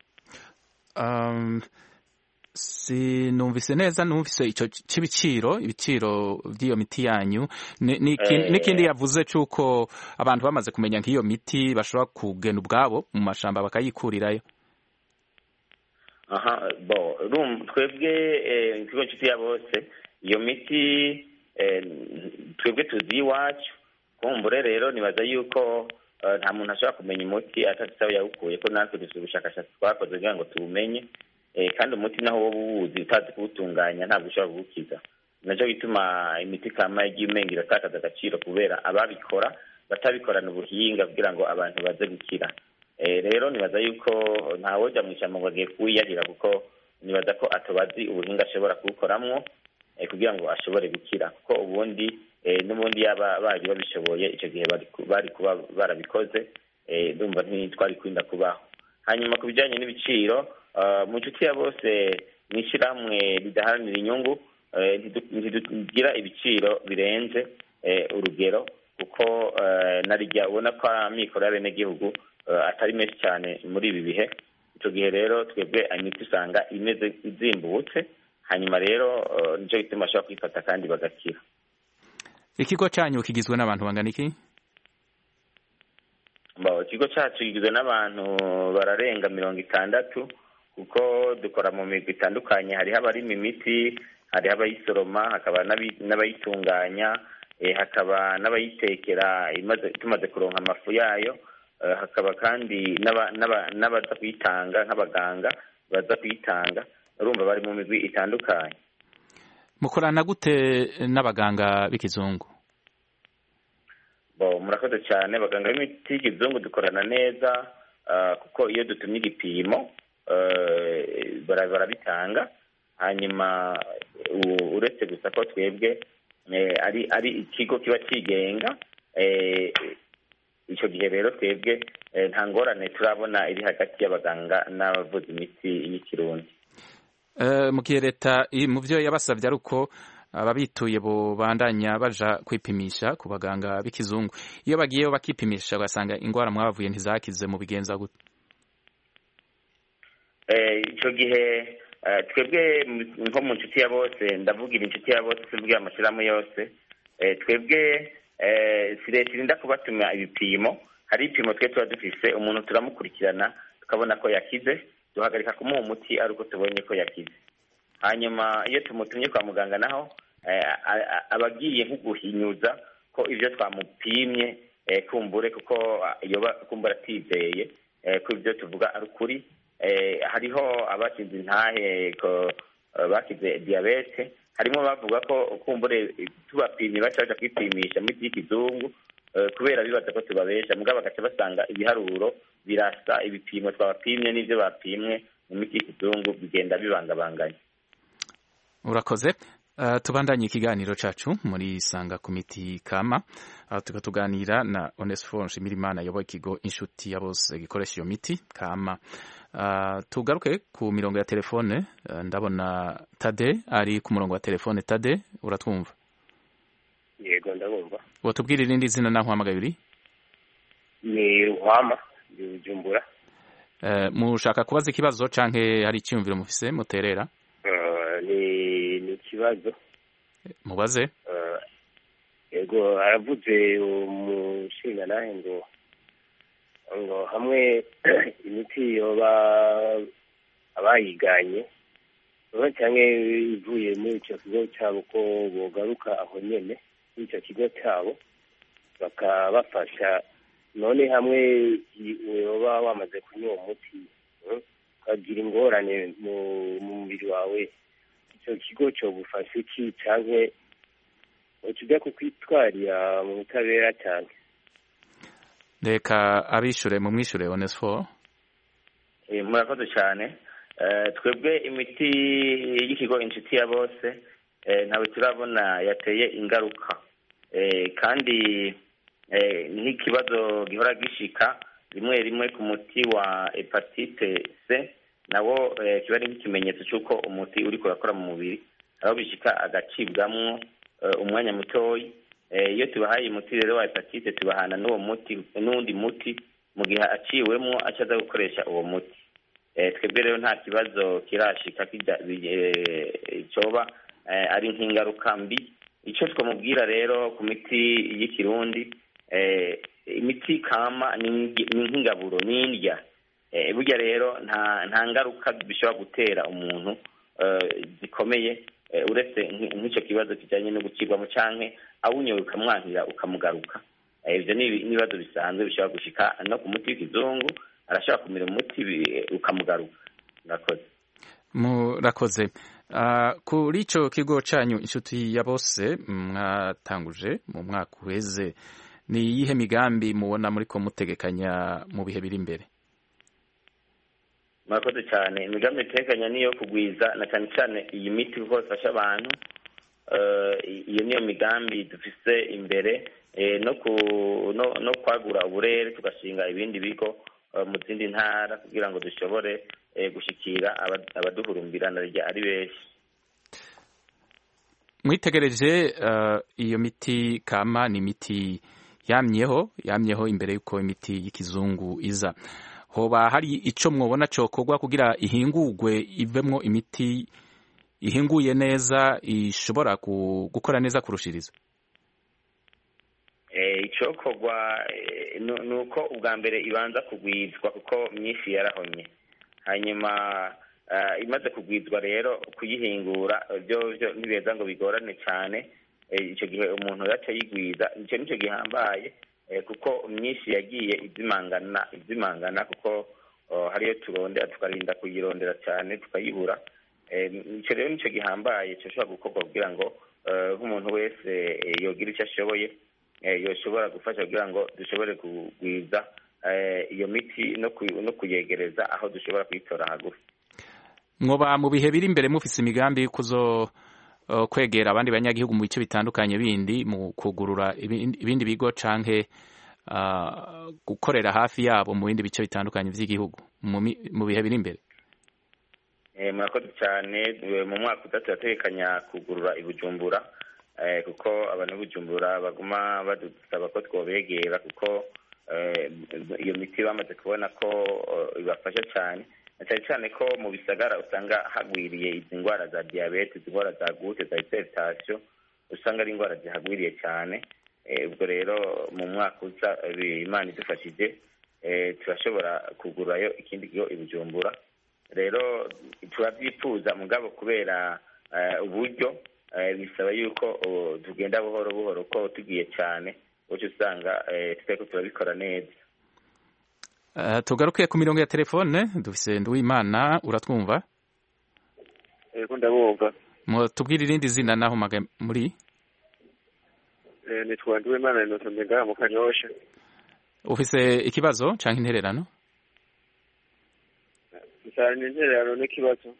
A: sinumvise neza numvise ico c'ibiciro ibiciro by'iyo miti yanyu n'ikindi yavuze c'uko abantu bamaze kumenya nk'iyo miti bashobora kugena ubwabo mu mashamba bakayikurirayo
J: twebwe ikigo nshuti ya bose iyo miti twebwe tuzi iwacu kumbure rero nibaza yuko nta muntu ashobora kumenya umuti atatawe yawukuye ko natwe dufite ubushakashatsi twakoze kugira ngo tuwumenye kandi umuti naho wowe uwuzi utazi kuwutunganya ntabwo ushobora kuwukiza nacyo bituma imiti kama yagiye umenga iratakaza agaciro kubera ababikora batabikorana ubuhinga kugira ngo abantu baze gukira rero nibaza yuko ntawojya mu ishyamba ngo agiye kuwiyahira kuko nibaza ko atobazi ubuhinga ashobora kuwukoramwo kugira ngo ashobore gukira kuko ubundi n'ubundi yaba bari babishoboye icyo gihe bari kuba barabikoze ndumva ntitwari kwinda kubaho hanyuma ku bijyanye n'ibiciro mu nshuti ya bose n'ishyirahamwe ridaharanira inyungu ntitugira ibiciro birenze urugero kuko narijya ubona ko amikoro y'abenegihugu atari menshi cyane muri ibi bihe icyo gihe rero twebwe imiti usanga imeze izimbutse hanyuma rero nicyo gituma bashobora kwifata kandi bagakira
A: ikigo cyanyu kigizwe n'abantu bangana iki
J: ikigo cyacu kigizwe n'abantu bararenga 60 kuko dukora mu migwi itandukanye hariho abarima imiti hariho abayisoroma hakaba n'abayitunganya hakaba n'abayitekera tumaze kuronka amafu yayo hakaba kandi n'abaza kuyitanga nk'abaganga baza kuyitanga urumva bari mu migwi itandukanye
A: mukorana gute n'abaganga b'ikizungu
J: murakoze cyane abaganga b'imiti y'ikizungu dukorana neza kuko iyo dutumye igipimo barabitanga hanyuma uretse gusa ko twebwe ari ikigo kiba kigenga icyo gihe rero twebwe nta ngorane turabona iri hagati y'abaganga n'abavuza imiti y'ikirundi
A: mu gihe leta mu byo yabasabye ari uko ababituye bandanya baja kwipimisha ku baganga b'ikizungu iyo bagiyeyo bakipimisha ugasanga indwara mwabavuye ntizakize mu bigenza gute
J: icyo gihe twebwe nko mu nshuti ya bose ndavugira inshuti ya bose sivugira amashyirahamwe yose twebwe si leta irinda kubatuma ibipimo hari ibipimo twe tuba dufise umuntu turamukurikirana tukabona ko yakize duhagarika kumuha umuti ari uko tubonye ko yakize hanyuma iyo tumutumye kwa muganga naho abagiye nko guhinyuza ko ibyo twamupimye kumbure kuko iyo kumbura atizeye ko ibyo tuvuga ari ukuri hariho abashinze intahe bakize diyabete, harimo bavuga ko kumbure tubapimye baca baja kwipimisha mu miti y'ikizungu kubera bibaza ko tubabesha, mugabo bagaca basanga ibiharuro birasa, ibipimo twabapimye n'ivyo bapimwe mu miti y'ikizungu bigenda bibangabanganye.
A: Urakoze. Tubandanye ikiganiro cacu muri Sanga ku miti kama, aho tukatuganira na Onesphore Nshimirimana ayoboye ikigo Inshuti ya Bose gikoresha iyo miti kama. Tugaruke ku mirongo ya telefone. Ndabona Tade ari ku murongo wa telefone. Tade, uratwumva?
S: Yego, ndabumva.
A: Watubwira irindi zina naho uhamagaye uri?
S: Ni Ruhama, ndi Bujumbura.
A: Mushaka kubaza ikibazo canke hari icyumviro mufise muterera?
S: Ni ikibazo.
A: Mubaze.
S: Yego, aravuze umushinga nahe ngo hamwe imiti yoba abayiganye cyangwa ivuye muri icyo kigo cyabo ko bogaruka aho nyene muri icyo kigo cyabo bakabafasha, none hamwe yoba wamaze kunywa umuti ukagira ingorane mu mubiri wawe, icyo kigo cyo gufasha iki cyangwa ukijya kukwitwarira mu butabera cyane?
A: Reka abishure mumwishure Onesphore.
J: Murakoze cyane. Twebwe imiti y'ikigo Inshuti ya Bose ntawe turabona yateye ingaruka, kandi nk'ikibazo gihora gishika rimwe rimwe ku muti wa hepatite C, nawo kiba ari nk'ikimenyetso cy'uko umuti uri kurakora mu mubiri, aho bishika agacibwamwo umwanya mutoyi. Iyo tubahaye umuti rero wa hepatite tubahana n'uwo muti n'undi muti mu gihe aciwemwo acaza gukoresha uwo muti. Twebwe rero nta kibazo kirashika coba ari nk'ingaruka mbi. Ico twamubwira rero ku miti y'ikirundi, imiti kama ni nk'ingaburo, ni indya. Burya rero nta ngaruka bishobora gutera umuntu zikomeye, uretse nk'icyo kibazo kijyanye no gucibwamo canke awunyoye ukamwankira ukamugaruka. Ivyo ni ibibazo bisanzwe bishobora gushika no ku muti w'ikizungu, arashobora kumira umuti ukamugaruka.
A: Murakoze. Kuri ico kigo canyu Inshuti ya Bose mwatanguje mu mwaka uheze, ni iyihe migambi mubona muriko mutegekanya mu bihe biri imbere?
J: Murakoze cyane. Imigambi itekanya niyo kugwiza na cyane cyane iyi miti hose fasha abantu. Iyo niyo migambi dufise imbere, no kwagura uburere tugashinga ibindi bigo mu zindi ntara kugira ngo dushobore gushikira abaduhurumbirana ari benshi.
A: Mwitegereje iyo miti kama ni imiti yamyeho imbere yuko imiti y'ikizungu iza. Hoba hari ico mwobona cokorwa kugira ihingurwe ivemwo imiti ihinguye neza ishobora gukora neza kurushiriza?
J: Icokorwa nuko ubwa mbere ibanza kugwizwa kuko myinshi yarahomye, hanyuma imaze kugwizwa rero kuyihingura byo ntibeza ngo bigorane cyane. Icyo gihe umuntu yaca yigwiza, icyo nicyo gihambaye, kuko myinshi yagiye izimangana kuko hariyo turondera tukarinda kuyirondera cyane tukayibura. Icyo rero nicyo gihambaye cyoshobora gukorwa kugira ngo nk'umuntu wese yogira icyo ashoboye yoshobora gufasha kugira ngo dushobore kugwiza iyo miti no kuyegereza aho dushobora kuyitora hagufi.
A: Mwoba mu bihe biri imbere mufise imigambi kuzo kwegera abandi banyagihugu mu bice bitandukanye bindi mu kugurura ibindi bigo canke gukorera hafi yabo mu bindi bice bitandukanye by'igihugu mu bihe biri imbere?
J: Murakoze cyane. Mu mwaka utatu turategekanya kugurura i Bujumbura, kuko abantu b'Ubujumbura baguma badusaba ko twobegera kuko iyo miti bamaze kubona ko ibafasha cyane cyane ko mu bisagara usanga hagwiriye izi ndwara za diyabete, izi ndwara za gute, za hypertension, usanga ari indwara zihagwiriye cyane. Ubwo rero mu mwaka uza Imana idufashije turashobora kugurayo ikindi kigo i Bujumbura. Rero turabyifuza mugabo kubera uburyo bisaba yuko tugenda buhoro buhoro ko tugiye cyane, uco usanga tuteko turabikora neza.
A: Tugaruke ku mirongo ya telefone, dufise Nduwimana, uratwumva?
T: Yego ndabumva.
A: Tubwire irindi zina naho muri?
T: Nitwa Ndiwimana Innocent ngaha mu Kanyosha.
A: Ufise ikibazo canke intererano?
T: Nsana intererano n'ikibazo.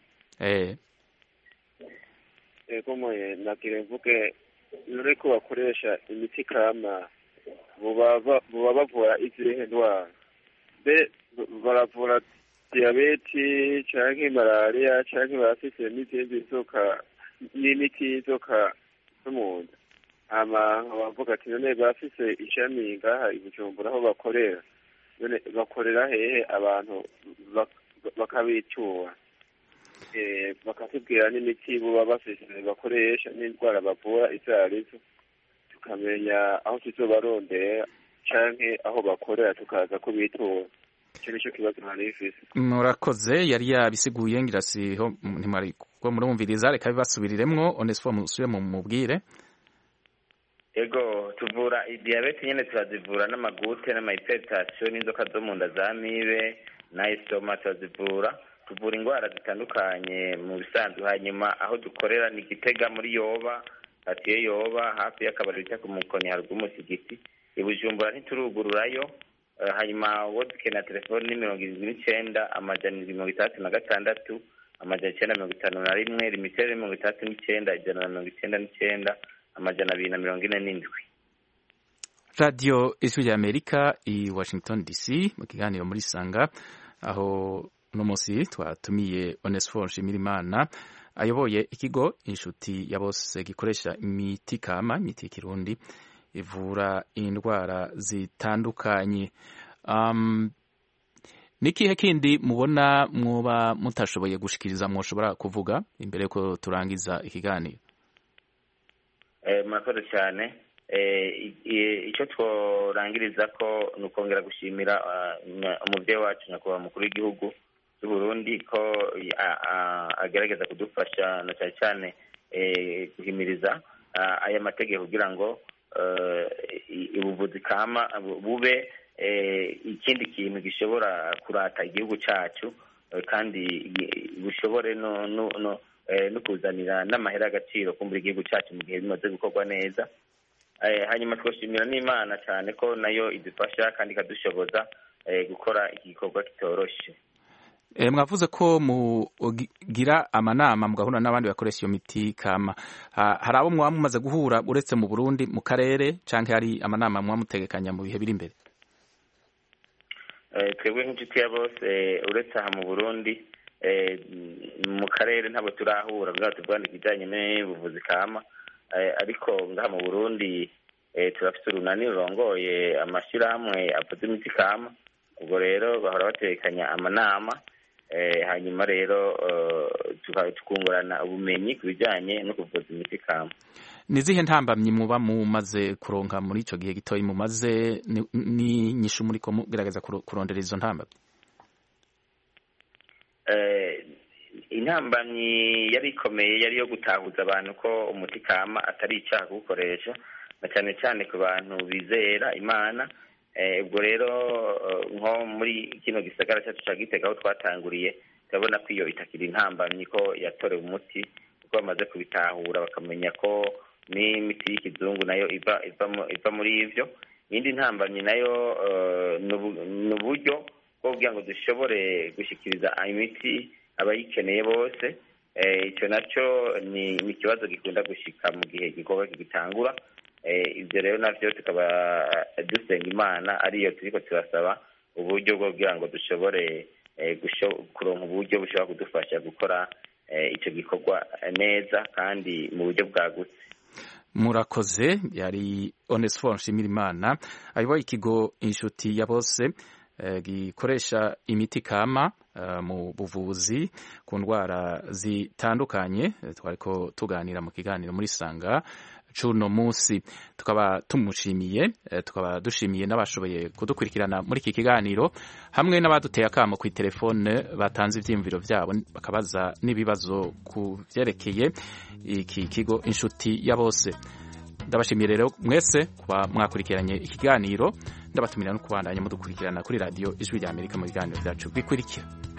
A: Yego
T: moye nagire mvuge none ko bakoresha imiti kama buba bavura izihe ndwara. Baravura diyabeti canke malaria canke barafise n'izindi nzoka n'imiti y'inzoka zo mu nda. Bavuga ati none bafise ishami ngaha i Bujumbura aho bakorera, none bakorera hehe abantu bakabitura, bakatubwira n'imiti buba bafise bakoresha n'indwara bavura izo arizo, tukamenya aho tuzobarondera canke aho bakorera tukaza kubitura. Icyo nicyo kibazo nari bifise.
A: Murakoze, yari yabisiguye ngira siho ntimwari ko murumviriza, reka bibasubiriremwo. Onesphore musubire mubwire.
J: Ego tuvura diabete nyene turazivura n'amagute n'amahypertension n'inzoka zo mu nda za mibe na estoma turazivura. Tuvura indwara zitandukanye mu bisanzwe. Hanyuma aho dukorera ni Gitega muri Yoba, atiye Yoba hafi y'akabari bita ku Mukoni haruguru y'umusigiti. I Bujumbura ntiturugururayo. Hanyuma wodukena telefoni ni 79 amajana 36 amajana 951 limitere 39 ijana 99 amajana 247.
A: Radio Ijwi ry'Amerika i Washington DC mu kiganiro muri Sanga, aho uno munsi twatumiye Onesphore Nshimirimana ayoboye ikigo Inshuti ya Bose gikoresha imiti kama, imiti y'ikirundi ivura indwara zitandukanye. Nikihe kindi mubona mwoba mutashoboye gushikiriza mwoshobora kuvuga imbere ko turangiza ikiganiro?
J: Murakoze cyane. Icyo tworangiriza ko nukongera gushimira umuvyeyi wacu nyakubahwa mukuru w'igihugu cy'u Burundi ko agerageza kudufasha na cyane guhimiriza aya mategeko kugira ngo ubuvuzi kama bube ikindi kintu gishobora kurata igihugu cyacu kandi bushobore no kuzanira n'amahera agaciro kumbura igihugu cyacu mu gihe bimaze gukorwa neza. Hanyuma twashimira n'Imana cyane ko nayo idufasha kandi ikadushoboza gukora iki gikorwa kitoroshe.
A: Mwavuze ko mugira amanama mugahura n'abandi bakoresha iyo miti kama. Hari abo mwaba mumaze guhura uretse mu Burundi mu karere canke hari amanama mwamutegekanya mu bihe biri imbere?
J: Twebwe nk'inshuti ya bose uretse aha mu Burundi mu karere ntabwo turahura bwatubwanda ikijanye n'ubuvuzi kama, ariko ngaha mu Burundi turafite urunani rurongoye amashirahamwe avuza imiti kama. Ubwo rero bahora batekanya amanama, hanyuma rero tukungurana ubumenyi ku bijyanye no kuvuza imiti kama.
A: Nizihe ntambamyi muba mumaze kuronka muri ico gihe gitoyi mumaze ni nyishu muri ko mugerageza kurondera izo ntambamyi?
J: Intambamyi yari ikomeye yari yo gutahuza abantu ko umuti kama atari icyaha kuwukoresha, na cyane cyane ku bantu bizera Imana. Ubwo rero nko muri kino gisagara cyacu ca Gitega aho twatanguriye turabona ko iyo itakiri intambamyi ko yatorewe umuti, kuko bamaze kubitahura bakamenya ko n'imiti y'ikizungu nayo iva muri ivyo. Iyindi ntambamyi nayo ni uburyo bwo kugira ngo dushobore gushikiriza imiti abayikeneye bose. Icyo nacyo ni ikibazo gikunda gushika mu gihe gikorwa kigitangura. Ibyo rero navyo tukaba dusenga Imana ariyo turiko turasaba uburyo bwo kugira ngo dushobore kuronka uburyo bushobora kudufasha gukora icyo gikorwa neza kandi mu buryo bwagutse.
A: Murakoze. Yari Onesphore Nshimirimana ayoboye ikigo Inshuti ya Bose gikoresha imiti kama mu buvuzi ku ndwara zitandukanye. Twariko tuganira mu kiganiro muri Sanga cuno munsi, tukaba tumushimiye, tukaba dushimiye n'abashoboye kudukurikirana muri iki kiganiro, hamwe n'abaduteye akamo ku telefone batanze ivyimviro vyabo bakabaza n'ibibazo ku vyerekeye iki kigo Inshuti ya Bose. Ndabashimiye rero mwese kuba mwakurikiranye ikiganiro, ndabatumira no kubandanya mudukurikirana kuri radio Ijwi ry'Amerika mu biganiro byacu bikurikira.